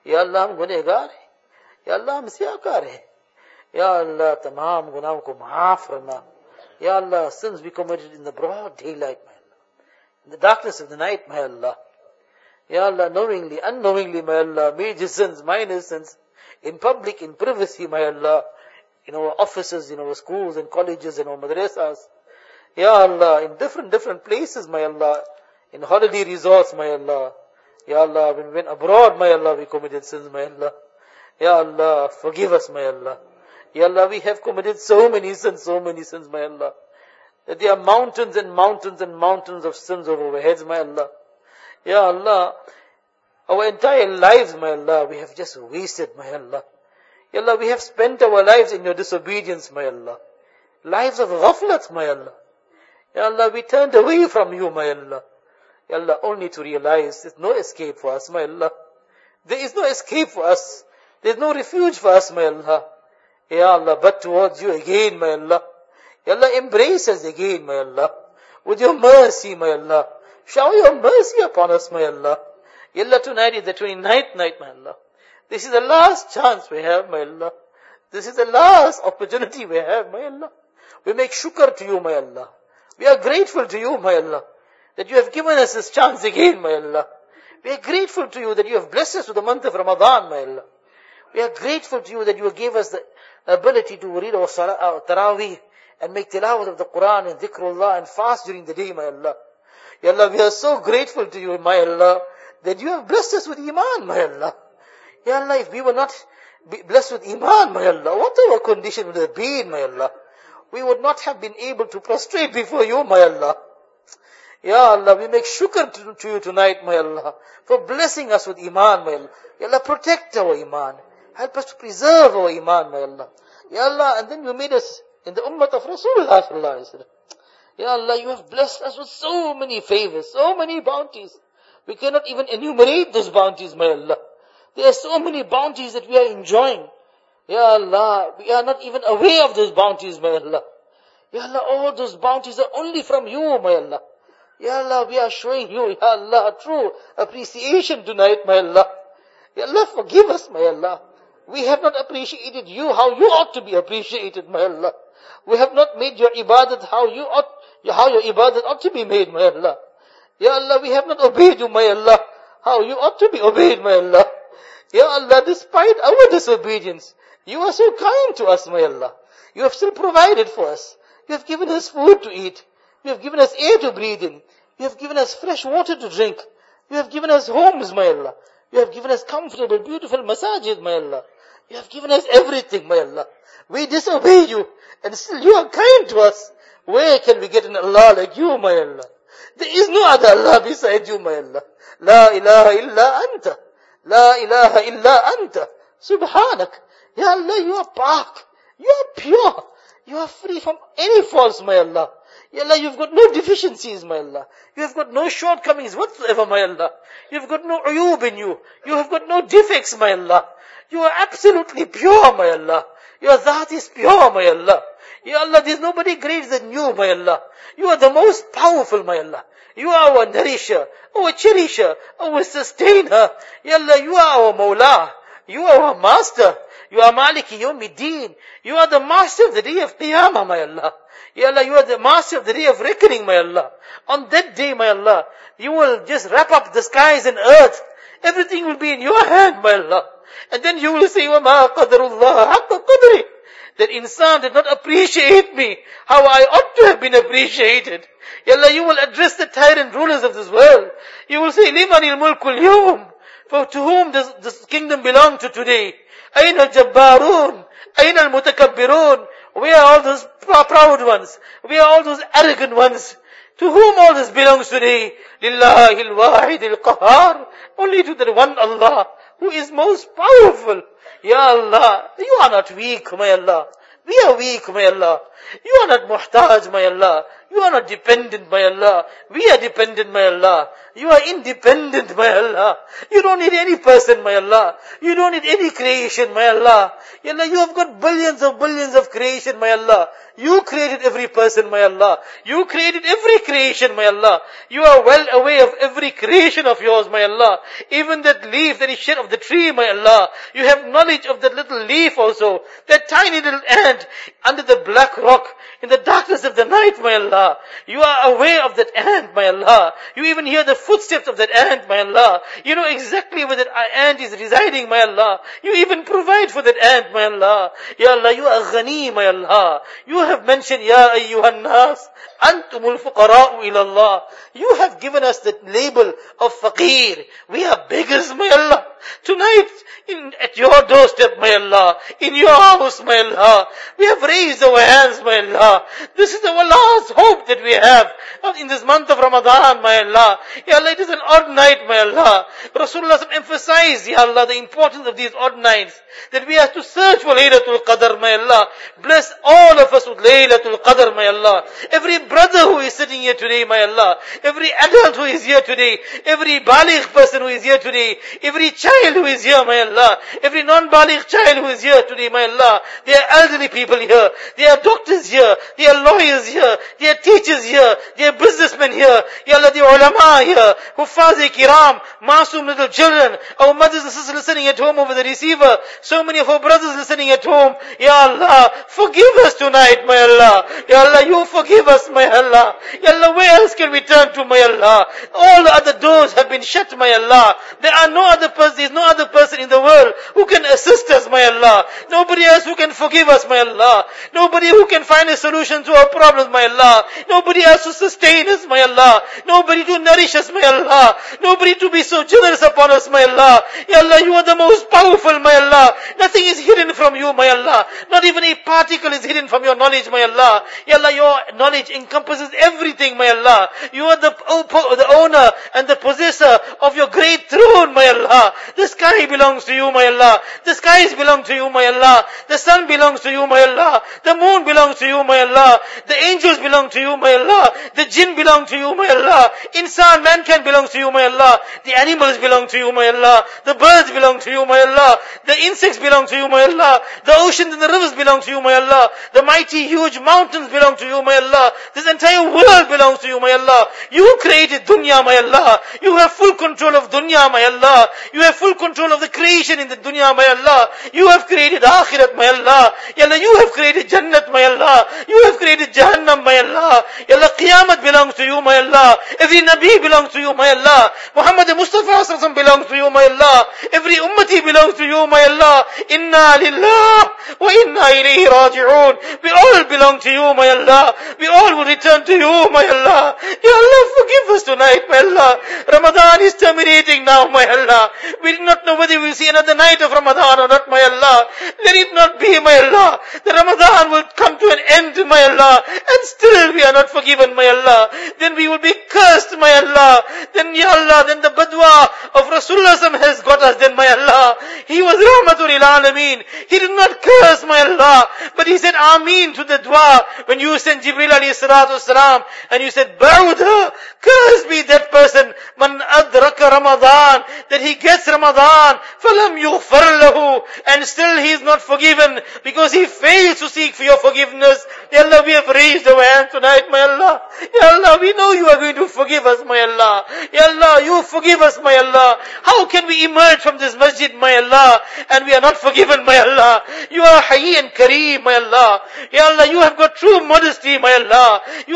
[SPEAKER 2] Ya Allah, hum gunegar hai. Ya Allah, hum siyakar hai. Ya Allah, tamam gunaahon ko maaf farma. Ya Allah, sins we committed in the broad daylight, my Allah. In the darkness of the night, my Allah. Ya Allah, knowingly, unknowingly, my Allah, major sins, minor sins, in public, in privacy, my Allah, in our offices, in our schools and colleges, in our madrasas. Ya Allah, in different places, my Allah, in holiday resorts, my Allah. Ya Allah, when we went abroad, my Allah, we committed sins, my Allah. Ya Allah, forgive us, my Allah. Ya Allah, we have committed so many sins, my Allah. That there are mountains and mountains and mountains of sins over our heads, my Allah. Ya Allah, our entire lives, my Allah, we have just wasted, my Allah. Ya Allah, we have spent our lives in your disobedience, my Allah. Lives of ghaflat, my Allah. Ya Allah, we turned away from you, my Allah. Ya Allah, only to realize there's no escape for us, my Allah. There is no escape for us. There's no refuge for us, my Allah. Ya Allah, but towards you again, my Allah. Ya Allah, embrace us again, my Allah. With your mercy, my Allah. Shower your mercy upon us, my Allah. Ya Allah, tonight is the 29th night, my Allah. This is the last chance we have, my Allah. This is the last opportunity we have, my Allah. We make shukr to you, my Allah. We are grateful to you, my Allah, that you have given us this chance again, my Allah. We are grateful to you that you have blessed us with the month of Ramadan, my Allah. We are grateful to you that you gave us the ability to read our Taraweeh and make tilawat of the Quran and dhikrullah and fast during the day, my Allah. Ya Allah, we are so grateful to you, my Allah, that you have blessed us with Iman, my Allah. Ya Allah, if we were not blessed with Iman, my Allah, what our condition would have been, my Allah? We would not have been able to prostrate before you, my Allah. Ya Allah, we make shukr to you tonight, my Allah, for blessing us with Iman, my Allah. Ya Allah, protect our Iman. Help us to preserve our Iman, my Allah. Ya Allah, and then you made us in the ummah of Rasulullah sallallahu alaihi wasallam. Ya Allah, you have blessed us with so many favors, so many bounties. We cannot even enumerate those bounties, my Allah. There are so many bounties that we are enjoying. Ya Allah, we are not even aware of those bounties, my Allah. Ya Allah, all those bounties are only from you, my Allah. Ya Allah, we are showing you, Ya Allah, true appreciation tonight, my Allah. Ya Allah, forgive us, my Allah. We have not appreciated you how you ought to be appreciated, my Allah. We have not made your ibadat how your ibadat ought to be made, my Allah. Ya Allah, we have not obeyed you, my Allah, how you ought to be obeyed, my Allah. Ya Allah, despite our disobedience, you are so kind to us, my Allah. You have still provided for us. You have given us food to eat. You have given us air to breathe in. You have given us fresh water to drink. You have given us homes, my Allah. You have given us comfortable, beautiful masajid, my Allah. You have given us everything, my Allah. We disobey you, and still you are kind to us. Where can we get an Allah like you, my Allah? There is no other Allah beside you, my Allah. La ilaha illa anta. La ilaha illa anta. Subhanak. Ya Allah, you are pak. You are pure. You are free from any faults, my Allah. Ya Allah, you've got no deficiencies, my Allah. You have got no shortcomings whatsoever, my Allah. You've got no uyub in you. You have got no defects, my Allah. You are absolutely pure, my Allah. Your Dhat is pure, my Allah. Ya Allah, there's nobody greater than you, my Allah. You are the most powerful, my Allah. You are our nourisher, our cherisher, our sustainer. Ya Allah, you are our Mawla. You are our master. You are Maliki Yawmiddin. You are the master of the day of Qiyamah, my Allah. Ya Allah, you are the master of the day of reckoning, my Allah. On that day, my Allah, you will just wrap up the skies and earth. Everything will be in your hand, my Allah. And then you will say, وَمَا قَدَرُ اللَّهَ حَقَّ قَدْرِ. That insan did not appreciate me how I ought to have been appreciated. Ya Allah, you will address the tyrant rulers of this world. You will say, لِمَنِ الْمُلْكُ الْيَوْمِ. For to whom does this kingdom belong to today? أَيْنَ الْجَبَّارُونَ أَيْنَ الْمُتَكَبِّرُونَ. Where are all those proud ones? Where are all those arrogant ones? To whom all this belongs today? لِلَّهِ الْوَاحِدِ الْقَهَارِ. Only to the one Allah, who is most powerful. Ya Allah, you are not weak, my Allah. We are weak, my Allah. You are not muhtaj, my Allah. You are not dependent, my Allah. We are dependent, my Allah. You are independent, my Allah. You don't need any person, my Allah. You don't need any creation, my Allah. Ya Allah, you have got billions of creation, my Allah. You created every person, my Allah. You created every creation, my Allah. You are well aware of every creation of yours, my Allah. Even that leaf that is shed of the tree, my Allah. You have knowledge of that little leaf also. That tiny little ant under the black rock in the darkness of the night, my Allah. You are aware of that ant, my Allah. You even hear the footsteps of that ant, my Allah. You know exactly where that ant is residing, my Allah. You even provide for that ant, my Allah. Ya Allah, you are ghani, my Allah. You have mentioned, Ya ayyuhan nas, antumul fuqara'u ila Allah. You have given us the label of faqir. We are beggars, my Allah. Tonight, at your doorstep, my Allah, in your house, my Allah, we have raised our hands, my Allah. This is our last hope that we have in this month of Ramadan, my Allah. Ya Allah, it is an odd night, my Allah. Rasulullah emphasized, Ya Allah, the importance of these odd nights, that we have to search for Laylatul Qadr, my Allah. Bless all of us with Laylatul Qadr, my Allah. Every brother who is sitting here today, my Allah. Every adult who is here today. Every baligh person who is here today. Every child who is here, my Allah. Every non-baligh child who is here today, my Allah. There are elderly people here. There are doctors here. There are lawyers here. There are teachers here. There are businessmen here. Ya Allah, there are ulama here. Huffaz-e kiram. Masoom little children. Our mothers and sisters listening at home over the receiver. So many of our brothers listening at home. Ya Allah, forgive us tonight, my Allah. Ya Allah, you forgive us, my Allah. Ya Allah, where else can we turn to, my Allah? All the other doors have been shut, my Allah. There is no other person in the world who can assist us, my Allah. Nobody else who can forgive us, my Allah. Nobody who can find a solution to our problems, my Allah. Nobody else to sustain us, my Allah. Nobody to nourish us, my Allah. Nobody to be so generous upon us, my Allah. Ya Allah, you are the most powerful, my Allah. Nothing is hidden from you, my Allah. Not even a particle is hidden from your knowledge, my Allah. Ya Allah, your knowledge encompasses everything, my Allah. You are the owner and the possessor of your great throne, my Allah. The sky belongs to you, my Allah. The skies belong to you, my Allah. The sun belongs to you, my Allah. The moon belongs to you, my Allah. The angels belong to you, my Allah. The jinn belong to you, my Allah. Insan, mankind belongs to you, my Allah. The animals belong to you, my Allah. The birds belong to you, my Allah. The insects belong to you, my Allah. The oceans and the rivers belong to you, my Allah. The mighty, huge mountains belong to you, my Allah. This entire world belongs to you, my Allah. You created dunya, my Allah. You have full control of dunya, my Allah. You have full control of the creation in the dunya, my Allah. You have created akhirat, my Allah. Ya Allah, you have created jannat, my Allah. You have created jahannam, my Allah. Ya Allah, qiyamat belongs to you, my Allah. Every nabi belongs to you, my Allah. Muhammad Mustafa sallallahu belongs to you, my Allah. Every ummati belongs to you, my Allah. Inna lillah wa inna ilayhi raji'un. We all belong to you, my Allah. We all will return to you, my Allah. Ya Allah, forgive us tonight, my Allah. Ramadan is terminating now, my Allah. We do not know whether we will see another night of Ramadan or not, my Allah. Let it not be, my Allah. The Ramadan will come to an end, my Allah. And still we are not forgiven, my Allah. Then we will be cursed, my Allah. Then, Ya Allah, then the badwa of Rasulullah has got us, then, my Allah. He was rahmatul lil alameen. He did not curse, my Allah. But he said Ameen to the dua when you sent Jibreel alayhi salatu wasalam and you said, Ba'udha, curse be that person, man adraka Ramadan, that he gets Ramadan, falam yughfar lahu, and still he is not forgiven because he fails to seek for your forgiveness. Ya Allah, we have raised our hand tonight, my Allah. Ya Allah, we know you are going to forgive us, my Allah. Ya Allah, you forgive us, my Allah. How can we emerge from this masjid, my Allah, and we are not forgiven, my Allah? You are Hayy and Kareem, my Allah. Ya Allah, you have got true modesty, my Allah. You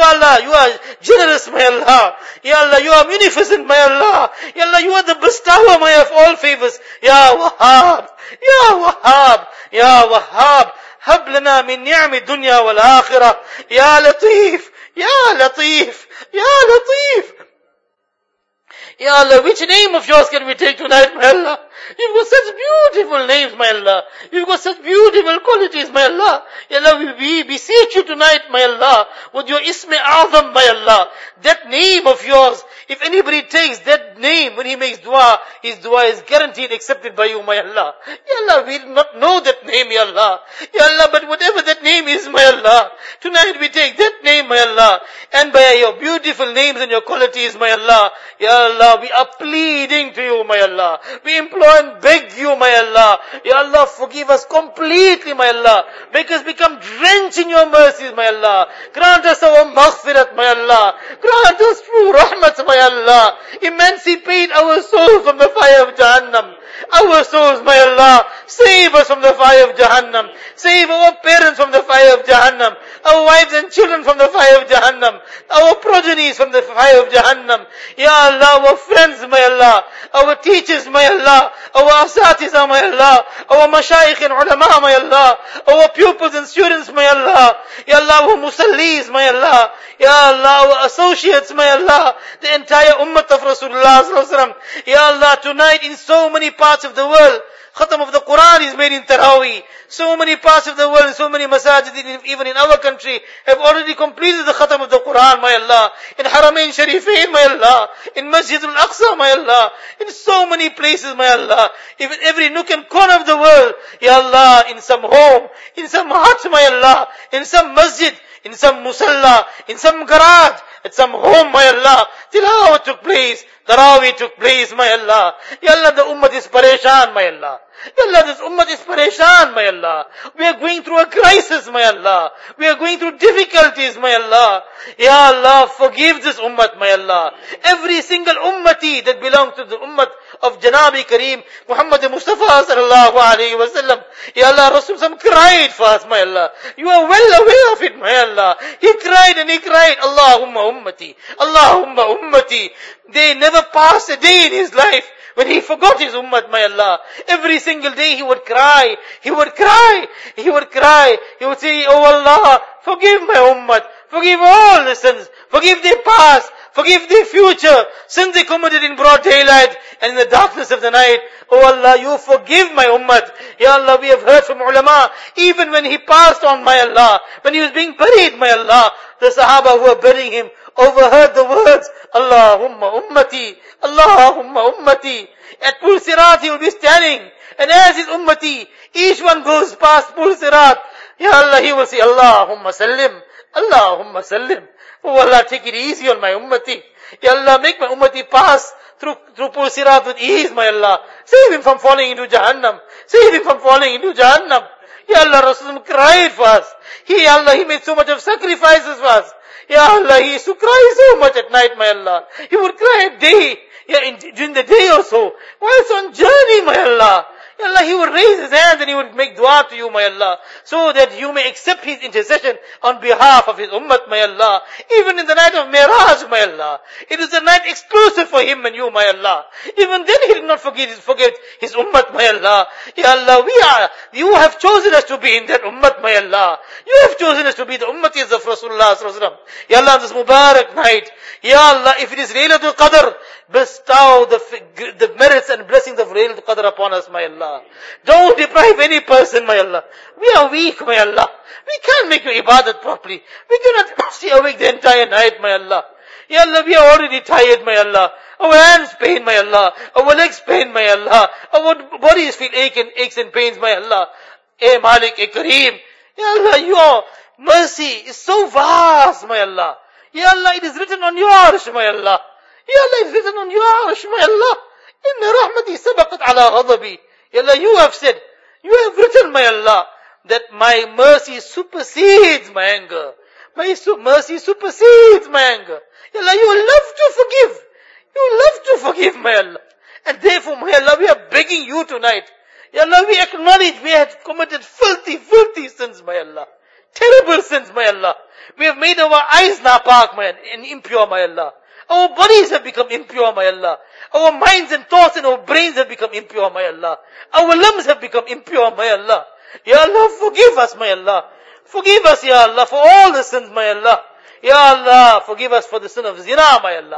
[SPEAKER 2] are generous, my Allah. Ya Allah, you are munificent, my Allah. Ya Allah, you are the bestower, my of all favors. Ya Wahhab, Ya Wahhab, Ya Wahhab. هب لنا من نعم الدنيا والآخرة يا لطيف يا لطيف يا لطيف. Ya Allah, which name of yours can we take tonight, my Allah? You've got such beautiful names, my Allah. You've got such beautiful qualities, my Allah. Ya Allah, we beseech you tonight, my Allah, with your Ism Azam, my Allah. That name of yours, if anybody takes that name when he makes dua, his dua is guaranteed accepted by you, my Allah. Ya Allah, we do not know that name, Ya Allah. Ya Allah, but whatever that name is, my Allah, tonight we take that name, my Allah, and by your beautiful names and your qualities, my Allah, Ya Allah, we are pleading to you, my Allah. We implore and beg you, my Allah. Ya Allah, forgive us completely, my Allah. Make us become drenched in your mercies, my Allah. Grant us our maghfirat, my Allah. Grant us true rahmat, my Allah. Emancipate our souls from the fire of Jahannam. Our souls, my Allah. Save us from the fire of Jahannam. Save our parents from the fire of Jahannam. Our wives and children from the fire of Jahannam. Our progenies from the fire of Jahannam. Ya Allah, our friends, my Allah. Our teachers, my Allah. Our asatiza, my Allah. Our mashayikh and ulama, my Allah. Our pupils and students, my Allah. Ya Allah, our musallis, my Allah. Ya Allah, our associates, my Allah. The entire ummah of Rasulullah sallallahu alaihi wasallam. Ya Allah, tonight in so many parts of the world, Khatam of the Quran is made in Taraweeh. So many parts of the world, so many masajid, even in our country, have already completed the Khatam of the Quran, my Allah. In Haramain Sharifain, my Allah. In Masjid al-Aqsa, my Allah. In so many places, my Allah. Even every nook and corner of the world, Ya Allah, in some home, in some hut, my Allah. In some masjid, in some musalla, in some garage, at some home, my Allah. Tilawah took place. Tarawih took place, my Allah. Ya Allah, the ummah is pareshan, my Allah. Ya Allah, this ummah is pareshan, my Allah. We are going through a crisis, my Allah. We are going through difficulties, my Allah. Ya Allah, forgive this ummah, my Allah. Every single ummati that belongs to the ummah of Janabi Kareem, Muhammad Mustafa sallallahu alayhi wa sallam. Ya Allah, Rasul cried for us, my Allah. You are well aware of it, my Allah. He cried and he cried, Allahumma ummati, Allahumma ummati. They never passed a day in his life when he forgot his ummah, my Allah. Every single day he would cry, he would cry, he would cry. He would say, oh Allah, forgive my ummah, forgive all the sins, forgive their past, forgive their future, sins they committed in broad daylight and in the darkness of the night. Oh Allah, you forgive my ummah. Ya Allah, we have heard from ulama, even when he passed on, my Allah, when he was being buried, my Allah, the Sahaba who were burying him overheard the words, Allahumma ummati, Allahumma ummati. At Pul Sirat he will be standing, and as his ummati, each one goes past Pul Sirat, Ya Allah, he will say, Allahumma sallim, Allahumma sallim. Oh Allah, take it easy on my ummati. Ya Allah, make my ummati pass through Pul Sirat with ease, my Allah. Save him from falling into Jahannam. Save him from falling into Jahannam. Ya Allah, Rasul cried for us. Ya Allah, he made so much of sacrifices for us. Ya Allah, he used to cry so much at night, my Allah. He would cry at day, during the day or so. Whilst on journey, my Allah. Ya Allah, he would raise his hands and he would make dua to you, my Allah, so that you may accept his intercession on behalf of his ummah, my Allah. Even in the night of Miraj, my Allah. It is a night exclusive for him and you, my Allah. Even then he did not forget his ummah, my Allah. Ya Allah, you have chosen us to be in that ummah, my Allah. You have chosen us to be the ummatis of Rasulullah sallallahu alaihi wasallam. Ya Allah, on this Mubarak night, Ya Allah, if it is Laylatul Qadr, bestow the merits and blessings of Laylatul Qadr upon us, my Allah. Don't deprive any person, my Allah. We are weak, my Allah. We can't make your ibadat properly. We cannot stay awake the entire night, my Allah. Ya Allah, we are already tired, my Allah. Our hands pain, my Allah. Our legs pain, my Allah. Our bodies feel aches and pains, my Allah. Eh Malik, eh Kareem. Ya Allah, your mercy is so vast, my Allah. Ya Allah, it is written on your arsh, my Allah. Ya Allah, it is written on your arsh, my Allah. Inna rahmati sabaqat ala ghadabi. Ya Allah, you have said, you have written, my Allah, that my mercy supersedes my anger. My mercy supersedes my anger. Ya Allah, you love to forgive. You love to forgive, my Allah. And therefore, my Allah, we are begging you tonight. Ya Allah, we acknowledge we have committed filthy sins, my Allah. Terrible sins, my Allah. We have made our eyes napak, my Allah, and impure, my Allah. Our bodies have become impure, my Allah. Our minds and thoughts and our brains have become impure, my Allah. Our limbs have become impure, my Allah. Ya Allah, forgive us, my Allah. Forgive us, Ya Allah, for all the sins, my Allah. Ya Allah, forgive us for the sin of zina, my Allah.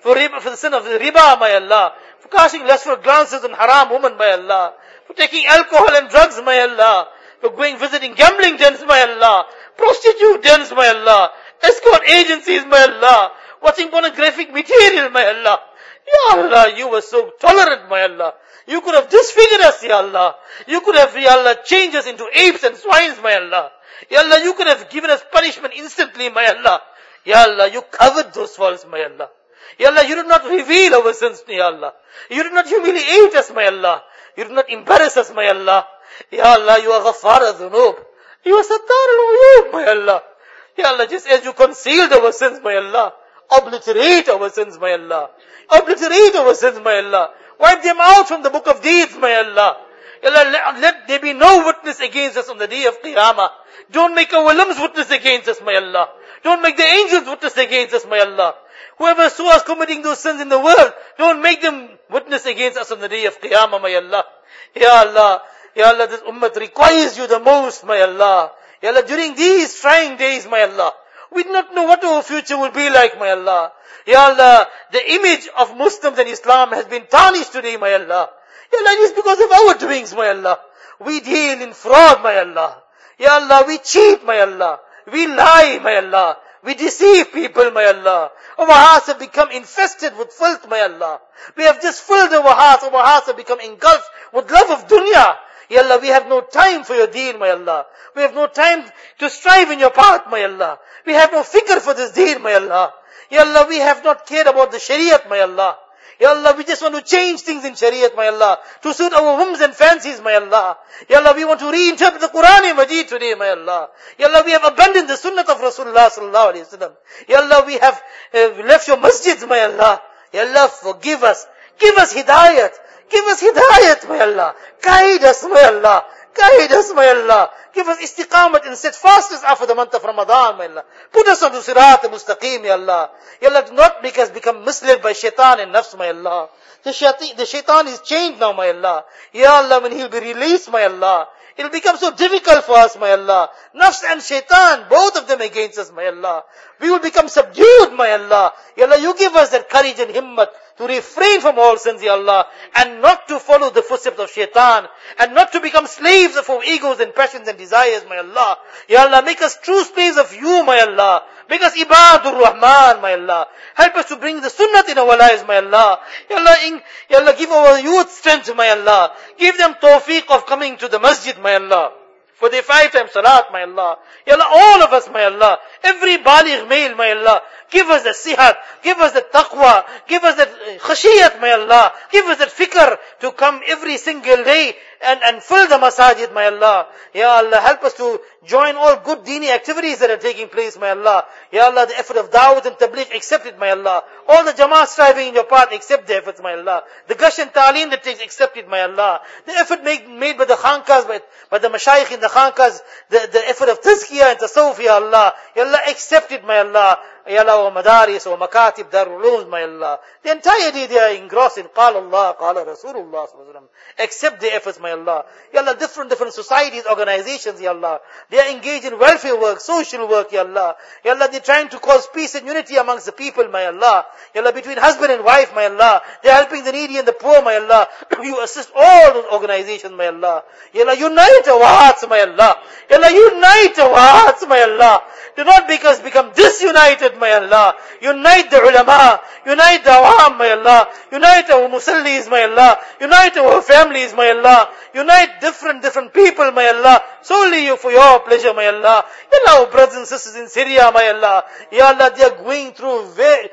[SPEAKER 2] For the sin of riba, my Allah. For casting lustful glances on haram women, my Allah. For taking alcohol and drugs, my Allah. For visiting gambling dens, my Allah. Prostitute dens, my Allah. Escort agencies, my Allah. Watching pornographic material, my Allah. Ya Allah, you were so tolerant, my Allah. You could have disfigured us, Ya Allah. You could have, Ya Allah, changed us into apes and swines, my Allah. Ya Allah, you could have given us punishment instantly, my Allah. Ya Allah, you covered those faults, my Allah. Ya Allah, you did not reveal our sins, Ya Allah. You did not humiliate us, my Allah. You did not embarrass us, my Allah. Ya Allah, you are Ghaffar al-Dhunub. You are Sattar al-Uyub, my Allah. Ya Allah, just as you concealed our sins, my Allah, obliterate our sins, my Allah. Obliterate our sins, my Allah. Wipe them out from the book of deeds, my Allah. Ya Allah, let there be no witness against us on the day of Qiyamah. Don't make our limbs witness against us, my Allah. Don't make the angels witness against us, my Allah. Whoever saw us committing those sins in the world, don't make them witness against us on the day of Qiyamah, my Allah. Ya Allah, Ya Allah, this ummah requires you the most, my Allah. Ya Allah, during these trying days, my Allah, we do not know what our future will be like, my Allah. Ya Allah, the image of Muslims and Islam has been tarnished today, my Allah. Ya Allah, it is because of our doings, my Allah. We deal in fraud, my Allah. Ya Allah, we cheat, my Allah. We lie, my Allah. We deceive people, my Allah. Our hearts have become infested with filth, my Allah. We have just filled our hearts have become engulfed with love of dunya. Ya Allah, we have no time for your deen, my Allah. We have no time to strive in your path, my Allah. We have no fikr for this deen, my Allah. Ya Allah, we have not cared about the Shariat, my Allah. Ya Allah, we just want to change things in Shariat, my Allah, to suit our whims and fancies, my Allah. Ya Allah, we want to reinterpret the Quran Majid today, my Allah. Ya Allah, we have abandoned the Sunnah of Rasulullah sallallahu alaihi wasallam. Ya Allah, we have left your masjids, my Allah. Ya Allah, forgive us. Give us hidayat. Give us hidayat, my Allah. Guide us, my Allah. Guide us, my Allah. Give us istiqamat and steadfastness after the month of Ramadan, my Allah. Put us on the sirat al-mustaqim, ya Allah. Ya Allah, do not make us become misled by shaitan and nafs, my Allah. The shaitan is chained now, my Allah. Ya Allah, when he'll be released, my Allah, it'll become so difficult for us, my Allah. Nafs and shaitan, both of them against us, my Allah. We will become subdued, my Allah. Ya Allah, you give us that courage and himmat to refrain from all sins, Ya Allah, and not to follow the footsteps of shaitan, and not to become slaves of our egos and passions and desires, my Allah. Ya Allah, make us true slaves of you, my Allah. Make us ibadur rahman, my Allah. Help us to bring the sunnah in our lives, my Allah. Ya Allah, give our youth strength, my Allah. Give them tawfiq of coming to the masjid, my Allah, for the 5 times salat, my Allah. Ya Allah, all of us, my Allah. Every baligh male, my Allah. Give us the sihat. Give us the taqwa. Give us the khashiyat, my Allah. Give us that fikr to come every single day and fill the masajid, my Allah. Ya Allah, help us to join all good dini activities that are taking place, my Allah. Ya Allah, the effort of da'wat and tabligh, accept it, my Allah. All the jama'at striving in your path, accept the efforts, my Allah. The gush and ta'aleem that takes, accept it, my Allah. The effort made by the khankas, by the mashayikh in the khankas, the effort of tazkiyah and tasawwuf, ya Allah. Ya Allah, accept it, my Allah. Ya Allah, wa madaris, wa makatib, darul ulum, my Allah. The entire day they are engrossed in Qala Allah, Qala Rasulullah. Accept the efforts, my Allah. Ya Allah, different societies, organizations, Ya Allah. They are engaged in welfare work, social work, Ya Allah. Ya Allah, they're trying to cause peace and unity amongst the people, my Allah. Ya Allah, between husband and wife, my Allah. They're helping the needy and the poor, my Allah. You assist all those organizations, my Allah. Ya Allah, unite our hearts, my Allah. Ya Allah, unite our hearts, my Allah. Do not make us become disunited, my Allah. Unite the ulama. Unite the awam, my Allah. Unite our musallis, my Allah. Unite our families, my Allah. Unite different people, my Allah. Solely you for your pleasure, my Allah. Ya Allah, our brothers and sisters in Syria, my Allah. Ya Allah, they are going through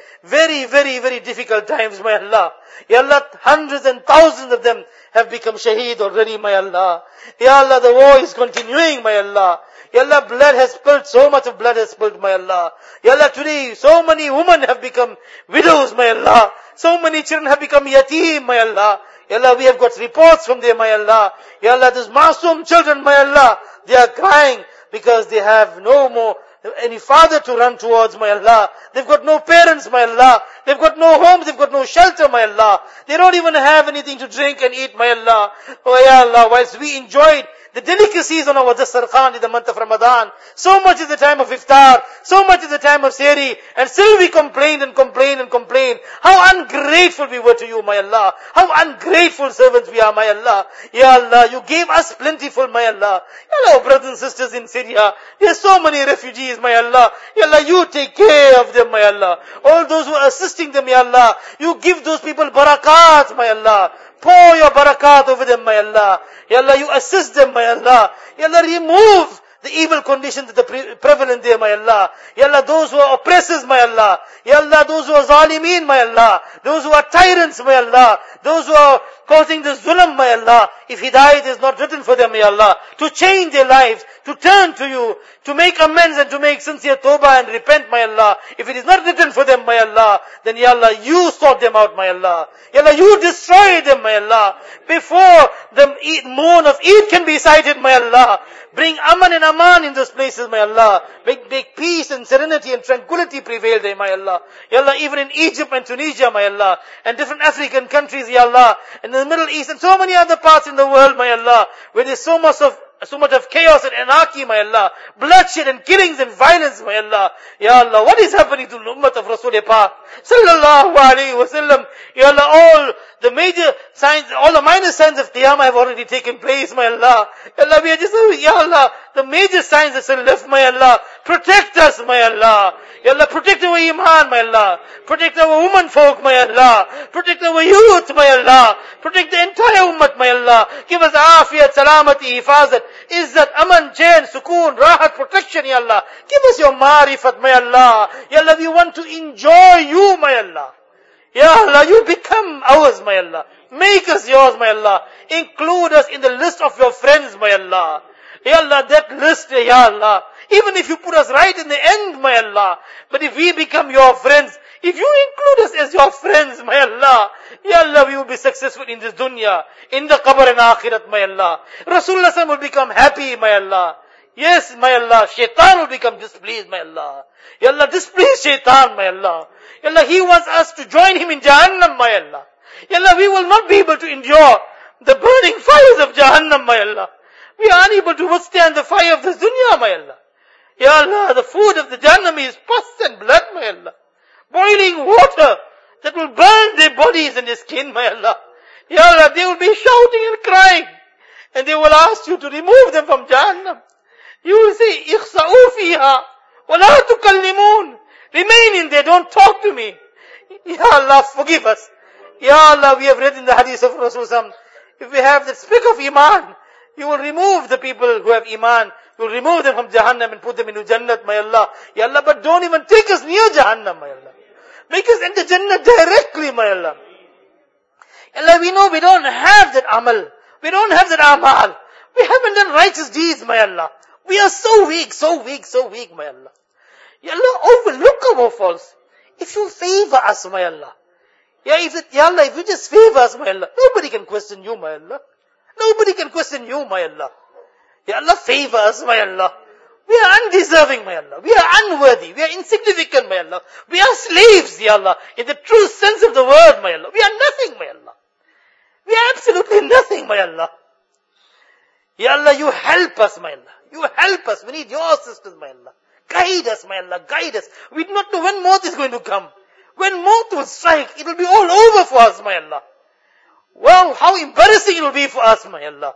[SPEAKER 2] very difficult times, my Allah. Ya Allah, hundreds and thousands of them have become shaheed already, my Allah. Ya Allah, the war is continuing, my Allah. Ya Allah, blood has spilled, so much of blood has spilled, my Allah. Ya Allah, today, so many women have become widows, my Allah. So many children have become yateem, my Allah. Ya Allah, we have got reports from there, my Allah. Ya Allah, these masoom children, my Allah, they are crying because they have no more any father to run towards, my Allah. They've got no parents, my Allah. They've got no homes, they've got no shelter, my Allah. They don't even have anything to drink and eat, my Allah. Oh, Ya Allah, whilst we enjoyed The delicacies on our dastarkhan in the month of Ramadan. So much is the time of iftar, so much is the time of sehri, and still we complain and complain and complain. How ungrateful we were to you, my Allah. How ungrateful servants we are, my Allah. Ya Allah, you gave us plentiful, my Allah. Ya Allah, brothers and sisters in Syria, there are so many refugees, my Allah. Ya Allah, you take care of them, my Allah. All those who are assisting them, Ya Allah, you give those people barakat, my Allah. Pour your barakat over them, my Allah. Ya Allah, you assist them, my Allah. Ya Allah, remove the evil conditions that are prevalent there, my Allah. Ya Allah, those who are oppressors, my Allah. Ya Allah, those who are zalimeen, my Allah. Those who are tyrants, my Allah. Those who are causing the zulm, my Allah. If hidayat is not written for them, my Allah, to change their lives, to turn to you, to make amends and to make sincere tawbah and repent, my Allah. If it is not written for them, my Allah, then Ya Allah, you sort them out, my Allah. Ya Allah, you destroy them, my Allah. Before the moon of Eid can be sighted, my Allah. Bring aman and aman in those places, my Allah. Make peace and serenity and tranquility prevail there, my Allah. Ya Allah, even in Egypt and Tunisia, my Allah, and different African countries, Ya Allah, and in the Middle East and so many other parts in the world, my Allah, where there's so much of chaos and anarchy, my Allah, bloodshed and killings and violence, my Allah. Ya Allah, what is happening to the ummah of Rasul Pak? Sallallahu alayhi wa sallam. Ya Allah, all the major signs, all the minor signs of Qiyamah have already taken place, my Allah. Ya Allah, we are just, Ya Allah, the major signs that are left, my Allah. Protect us, my Allah. Ya Allah, protect our iman, my Allah. Protect our women folk, my Allah. Protect our youth, my Allah. Protect the entire ummah, my Allah. Give us afiyat, salamati, hifazat, izzat, aman, chain, sukoon, rahat, protection, Ya Allah. Give us your marifat, my Allah. Ya Allah, we want to enjoy you, my Allah. Ya Allah, you become ours, my Allah. Make us yours, my Allah. Include us in the list of your friends, my Allah. Ya Allah, that list, Ya Allah. Even if you put us right in the end, my Allah. But if we become your friends, if you include us as your friends, my Allah, Ya Allah, we will be successful in this dunya, in the qabr and akhirat, my Allah. Rasulullah will become happy, my Allah. Yes, my Allah, shaitan will become displeased, my Allah. Ya Allah, displease shaitan, my Allah. Ya Allah, he wants us to join him in Jahannam, my Allah. Ya Allah, we will not be able to endure the burning fires of Jahannam, my Allah. We are unable to withstand the fire of this dunya, my Allah. Ya Allah, the food of the Jahannam is pus and blood, my Allah. Boiling water that will burn their bodies and their skin, my Allah. Ya Allah, they will be shouting and crying. And they will ask you to remove them from Jahannam. You will say, ikhsa'u fiha, wa la tukallimun. Remain in there, don't talk to me. Ya Allah, forgive us. Ya Allah, we have read in the hadith of Rasulullah, if we have that speck of iman, you will remove the people who have iman. You will remove them from Jahannam and put them into Jannat, my Allah. Ya Allah, but don't even take us near Jahannam, my Allah. Make us enter Jannah directly, my Allah. Ya Allah, we know we don't have that amal. We don't have that amal. We haven't done righteous deeds, my Allah. We are so weak, my Allah. Ya Allah, overlook our faults. If you favor us, my Allah. Ya Allah, if you just favor us, my Allah, nobody can question you, my Allah. Nobody can question you, my Allah. Ya Allah, favor us, my Allah. We are undeserving, my Allah. We are unworthy. We are insignificant, my Allah. We are slaves, Ya Allah. In the true sense of the word, my Allah. We are nothing, my Allah. We are absolutely nothing, my Allah. Ya Allah, you help us, my Allah. You help us. We need your assistance, my Allah. Guide us, my Allah. Guide us. We do not know when Maut is going to come. When Maut will strike, it will be all over for us, my Allah. Wow, how embarrassing it will be for us, my Allah.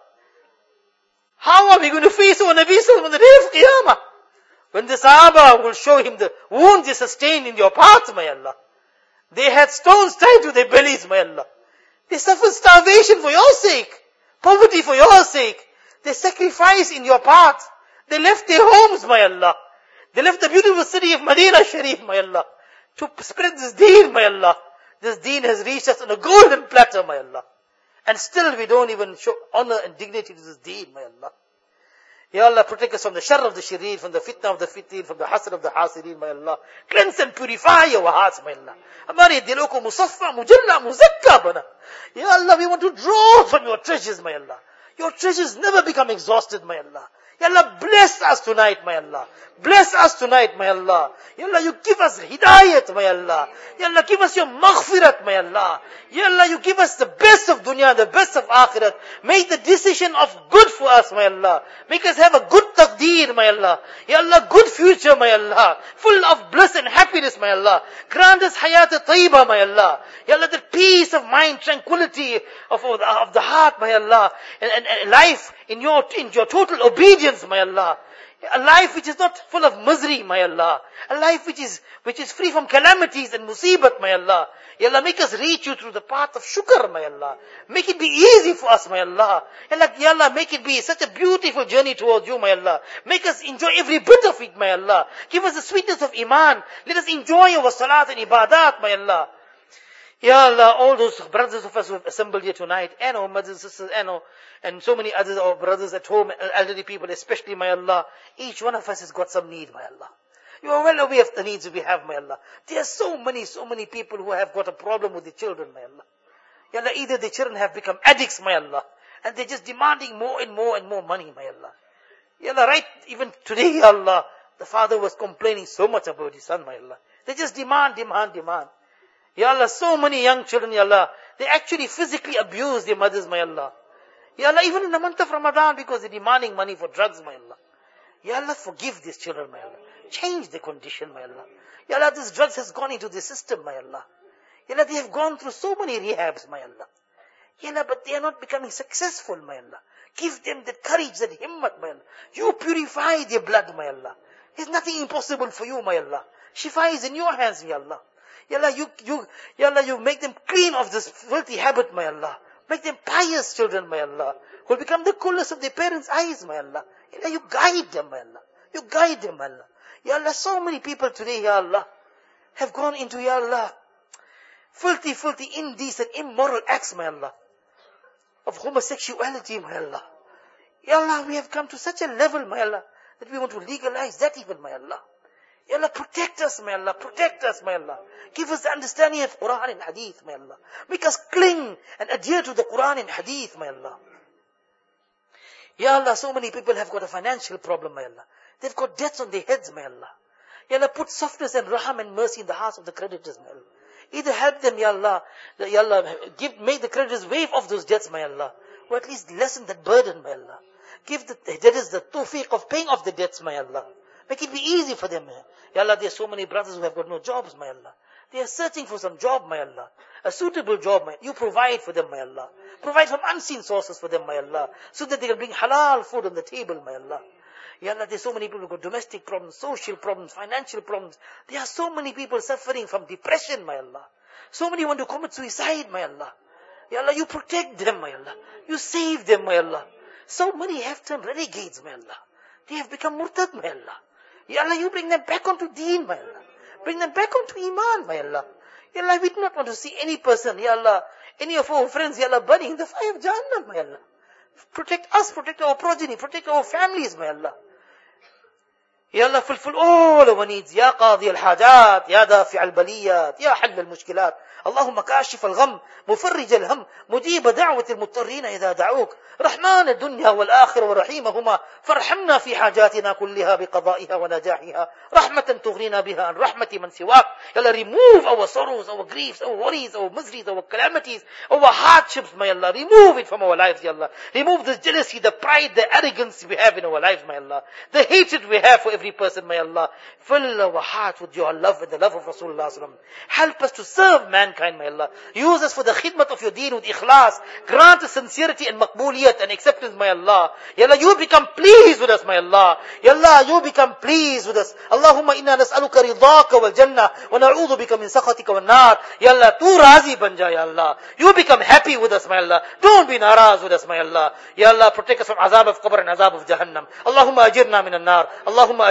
[SPEAKER 2] How are we going to face our Nabi Sallallahu on the day of Qiyamah? When the Sahaba will show him the wounds they sustained in your path, my Allah. They had stones tied to their bellies, my Allah. They suffered starvation for your sake. Poverty for your sake. They sacrificed in your path. They left their homes, my Allah. They left the beautiful city of Medina Sharif, my Allah, to spread this deen, my Allah. This deen has reached us on a golden platter, my Allah. And still we don't even show honor and dignity to this deen, my Allah. Ya Allah, protect us from the shar of the sharir, from the fitna of the fitin, from the hasad of the hasirin, my Allah. Cleanse and purify our hearts, my Allah. Hamare dilon ko musaffa, mujalla, muzakka bana. Ya Allah, we want to draw from your treasures, my Allah. Your treasures never become exhausted, my Allah. Ya Allah, bless us tonight, my Allah. Bless us tonight, my Allah. Ya Allah, you give us hidayat, my Allah. Ya Allah, give us your maghfirat, my Allah. Ya Allah, you give us the best of dunya, the best of akhirat. Make the decision of good for us, my Allah. Make us have a good taqdeer, my Allah. Ya Allah, good future, my Allah. Full of bliss and happiness, my Allah. Grant us hayat tayyiba, my Allah. Ya Allah, the peace of mind, tranquility of the heart, my Allah. And life in your total obedience, my Allah. A life which is not full of misery, my Allah. A life which is free from calamities and musibat, my Allah. Ya Allah, make us reach you through the path of shukr, my Allah. Make it be easy for us, my Allah. Ya Allah, make it be such a beautiful journey towards you, my Allah. Make us enjoy every bit of it, my Allah. Give us the sweetness of iman. Let us enjoy our salat and ibadat, my Allah. Ya Allah, all those brothers of us who have assembled here tonight, and our mothers and sisters, and so many others, our brothers at home, elderly people especially, my Allah. Each one of us has got some need, my Allah. You are well aware of the needs we have, my Allah. There are so many people who have got a problem with the children, my Allah. Ya Allah, either the children have become addicts, my Allah, and they're just demanding more and more money, my Allah. Ya Allah, right, even today, Ya Allah, the father was complaining so much about his son, my Allah. They just demand. Ya Allah, so many young children, Ya Allah, they actually physically abuse their mothers, my Allah. Ya Allah, even in the month of Ramadan, because they're demanding money for drugs, my Allah. Ya Allah, forgive these children, my Allah. Change the condition, my Allah. Ya Allah, this drugs has gone into the system, my Allah. Ya Allah, they have gone through so many rehabs, my Allah. Ya Allah, but they are not becoming successful, my Allah. Give them that courage, that himmat, my Allah. You purify their blood, my Allah. There's nothing impossible for you, my Allah. Shifa is in your hands, Ya Allah. Ya Allah, you make them clean of this filthy habit, my Allah. Make them pious children, my Allah, who will become the coolest of their parents' eyes, my Allah. Ya Allah, you guide them, my Allah. You guide them, my Allah. Ya Allah, so many people today, Ya Allah, have gone into, Ya Allah, filthy, indecent, immoral acts, my Allah, of homosexuality, my Allah. Ya Allah, we have come to such a level, my Allah, that we want to legalize that even, my Allah. Ya Allah, protect us, my Allah. Protect us, my Allah. Give us the understanding of Quran and Hadith, my Allah. Make us cling and adhere to the Quran and Hadith, my Allah. Ya Allah, so many people have got a financial problem, my Allah. They've got debts on their heads, my Allah. Ya Allah, put softness and raham and mercy in the hearts of the creditors, my Allah. Either help them, Ya Allah, make the creditors waive off those debts, my Allah. Or at least lessen that burden, my Allah. Give the debtors the tawfiq of paying off the debts, my Allah. Make it be easy for them. Ya Allah, there are so many brothers who have got no jobs, my Allah. They are searching for some job, my Allah. A suitable job, my Allah. You provide for them, my Allah. Provide from unseen sources for them, my Allah. So that they can bring halal food on the table, my Allah. Ya Allah, there are so many people who have got domestic problems, social problems, financial problems. There are so many people suffering from depression, my Allah. So many want to commit suicide, my Allah. Ya Allah, you protect them, my Allah. You save them, my Allah. So many have turned renegades, my Allah. They have become murtad, my Allah. Ya Allah, you bring them back onto deen, my Allah. Bring them back onto iman, my Allah. Ya Allah, we do not want to see any person, Ya Allah, any of our friends, Ya Allah, burning in the fire of Jahannam, my Allah. Protect us, protect our progeny, protect our families, my Allah. Ya Allah, fulfill all our needs. Ya Qadi al-Hajat, Ya Dafi al-Baliyat, Ya Hall al-Mushkilat. اللهم كاشف الغم مفرج الهم مجيب دعوة المضطرين إذا دعوك رحمن الدنيا والآخرة ورحيمهما فارحمنا في حاجاتنا كلها بقضائها ونجاحها رحمة تغنينا بها عن رحمة من سواك. Ya Allah, remove our sorrows, our griefs, our worries, our miseries, our calamities, our hardships, my Allah. Remove it from our lives, Ya Allah. Remove the jealousy, the pride, the arrogance we have in our lives, my Allah. The hatred we have for every person, my Allah. Fill our hearts with your love and the love of Rasulullah sallallahu alaihi wasallam. Help us to serve mankind, my Allah. Use us for the khidmat of your deen with ikhlas. Grant us sincerity and maqbooliyat and acceptance, my Allah. Ya Allah, you become pleased with us, my Allah. Ya Allah, you become pleased with us. Allahumma inna nas'aluka ridaka wal jannah wa na'udhu bika min sakhatika wal nar. Ya Allah, tu razi ban ja, Ya Allah. You become happy with us, my Allah. Don't be naraz with us, my Allah. Ya Allah, protect us from azab of qabr and azab of jahannam. Allahumma ajirna min an-nar. Allahumma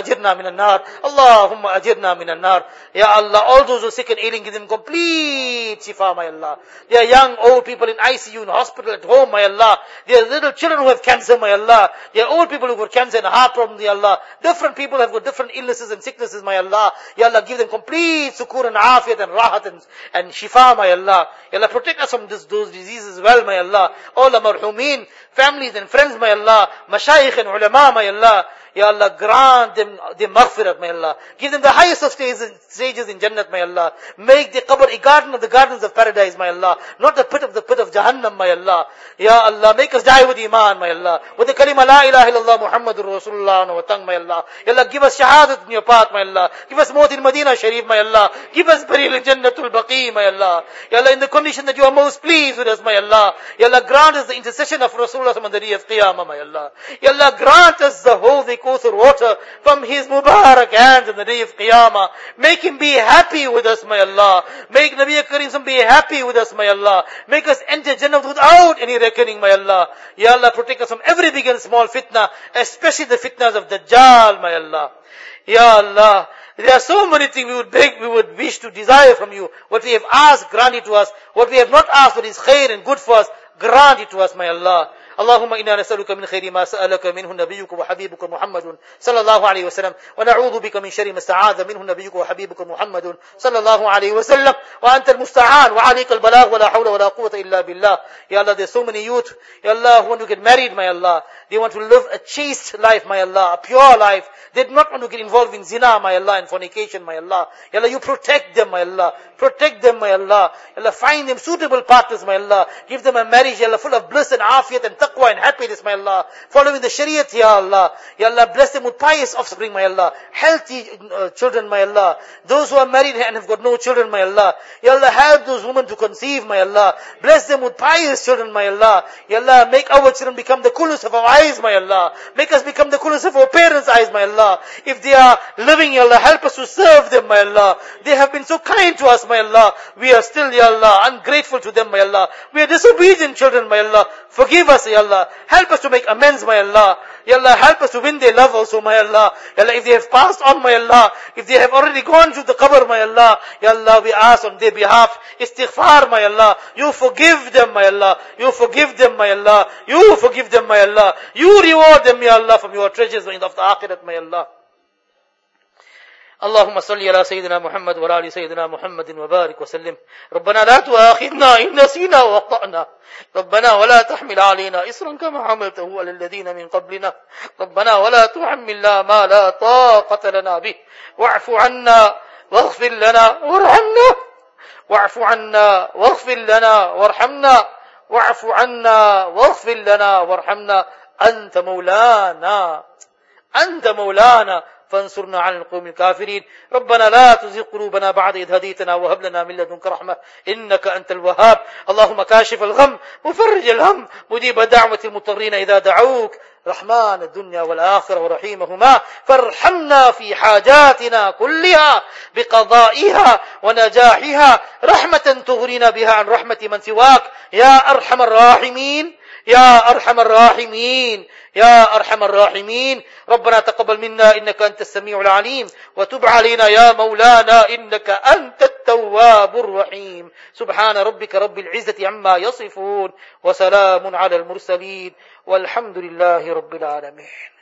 [SPEAKER 2] ajirna minan nar. Allahumma ajirna minan nar. Ya Allah, all those who are sick and ailing, give them complete shifa, my Allah. There are young, old people in ICU, in hospital, at home, my Allah. There are little children who have cancer, my Allah. There are old people who have got cancer and heart problems, ya Allah. Different people have got different illnesses and sicknesses, my Allah. Ya Allah, give them complete sukoor and afiyat and rahat and shifa, my Allah. Ya Allah, protect us from those diseases as well, my Allah. All the marhumeen, families and friends, my Allah. Mashayikh and ulama, my Allah. Ya Allah, grant them the maghfirat, my Allah. Give them the highest of stages in Jannat, my Allah. Make the qabr a garden of the gardens of paradise, my Allah. Not the pit of Jahannam, my Allah. Ya Allah, make us die with Iman, my Allah. With the kalima la ilaha illallah Muhammadur Rasulullah on our tongue, my Allah. Ya Allah, give us shahadat in your path, my Allah. Give us maut in Medina Sharif, my Allah. Give us burial in Jannatul Baqi, my Allah. Ya Allah, in the condition that you are most pleased with us, my Allah. Ya Allah, grant us the intercession of Rasulullah on the day of Qiyamah, my Allah. Ya Allah, grant us the holy Kawthar water from his Mubarak hands on the day of Qiyamah. Make him be happy with us, my Allah. Make Nabi Kareem be happy with us, my Allah. Make us enter Jannah without any reckoning, my Allah. Ya Allah, protect us from every big and small fitna, especially the fitnas of Dajjal, my Allah. Ya Allah, there are so many things we would beg, we would wish to desire from you. What we have asked, grant it to us. What we have not asked, what is khair and good for us, grant it to us, my Allah. اللهم إنا نسألك من خير ما سألك منه نبيك وحبيبك محمد صلى الله عليه وسلم ونعوذ بك من شر ما استعاذ منه نبيك وحبيبك محمد صلى الله عليه وسلم وأنت المستعان وعليك البلاغ ولا حول ولا قوة إلا بالله. Ya Allah, there's so many youth, Ya Allah, who want to get married, my Allah. They want to live a chaste life, my Allah, a pure life. They do not want to get involved in zina, my Allah, and fornication, my Allah. Ya Allah, you protect them, my Allah. Protect them, my Allah. Ya Allah, find them suitable partners, my Allah. Give them a marriage, Ya Allah, full of bliss and afiyat and taqwa and happiness, my Allah. Following the Shariat, Ya Allah. Ya Allah, bless them with pious offspring, my Allah. Healthy children, my Allah. Those who are married and have got no children, my Allah. Ya Allah, help those women to conceive, my Allah. Bless them with pious children, my Allah. Ya Allah, make our children become the coolest of our eyes, my Allah. Make us become the coolest of our parents' eyes, my Allah. If they are living, Ya Allah, help us to serve them, my Allah. They have been so kind to us, my Allah. We are still, Ya Allah, ungrateful to them, my Allah. We are disobedient children, my Allah. Forgive us, Ya Allah. Help us to make amends, my Allah. Ya Allah, help us to win their love also, my Allah. Ya Allah, if they have passed on, my Allah, if they have already gone to the qabr, my Allah, Ya Allah, we ask on their behalf, istighfar, my Allah. You forgive them, my Allah. You forgive them, my Allah. You forgive them, my Allah. You reward them, Ya Allah, from your treasures of the akhirat, my Allah. اللهم صل على سيدنا محمد وعلى آل سيدنا محمد وبارك وسلم. ربنا لا تؤاخذنا إن نسينا وأخطأنا. ربنا ولا تحمل علينا إصرا كما حملته على الذين من قبلنا. ربنا ولا تحملنا ما لا طاقة لنا به. واعف عنا واغفر لنا وارحمنا. واعف عنا واغفر لنا وارحمنا. واعف عنا واغفر لنا وارحمنا. أنت مولانا. أنت مولانا فانصرنا على القوم الكافرين. ربنا لا تزغ قلوبنا بعد إذ هديتنا وهب لنا من لدنك رحمة إنك أنت الوهاب. اللهم كاشف الغم مفرج الهم مجيب دعوة المضطرين إذا دعوك رحمن الدنيا والآخرة ورحيمهما فارحمنا في حاجاتنا كلها بقضائها ونجاحها رحمة تغنينا بها عن رحمة من سواك يا أرحم الراحمين. يا أرحم الراحمين. يا أرحم الراحمين. ربنا تقبل منا إنك أنت السميع العليم وتب علينا يا مولانا إنك أنت التواب الرحيم. سبحان ربك رب العزة عما يصفون وسلام على المرسلين والحمد لله رب العالمين.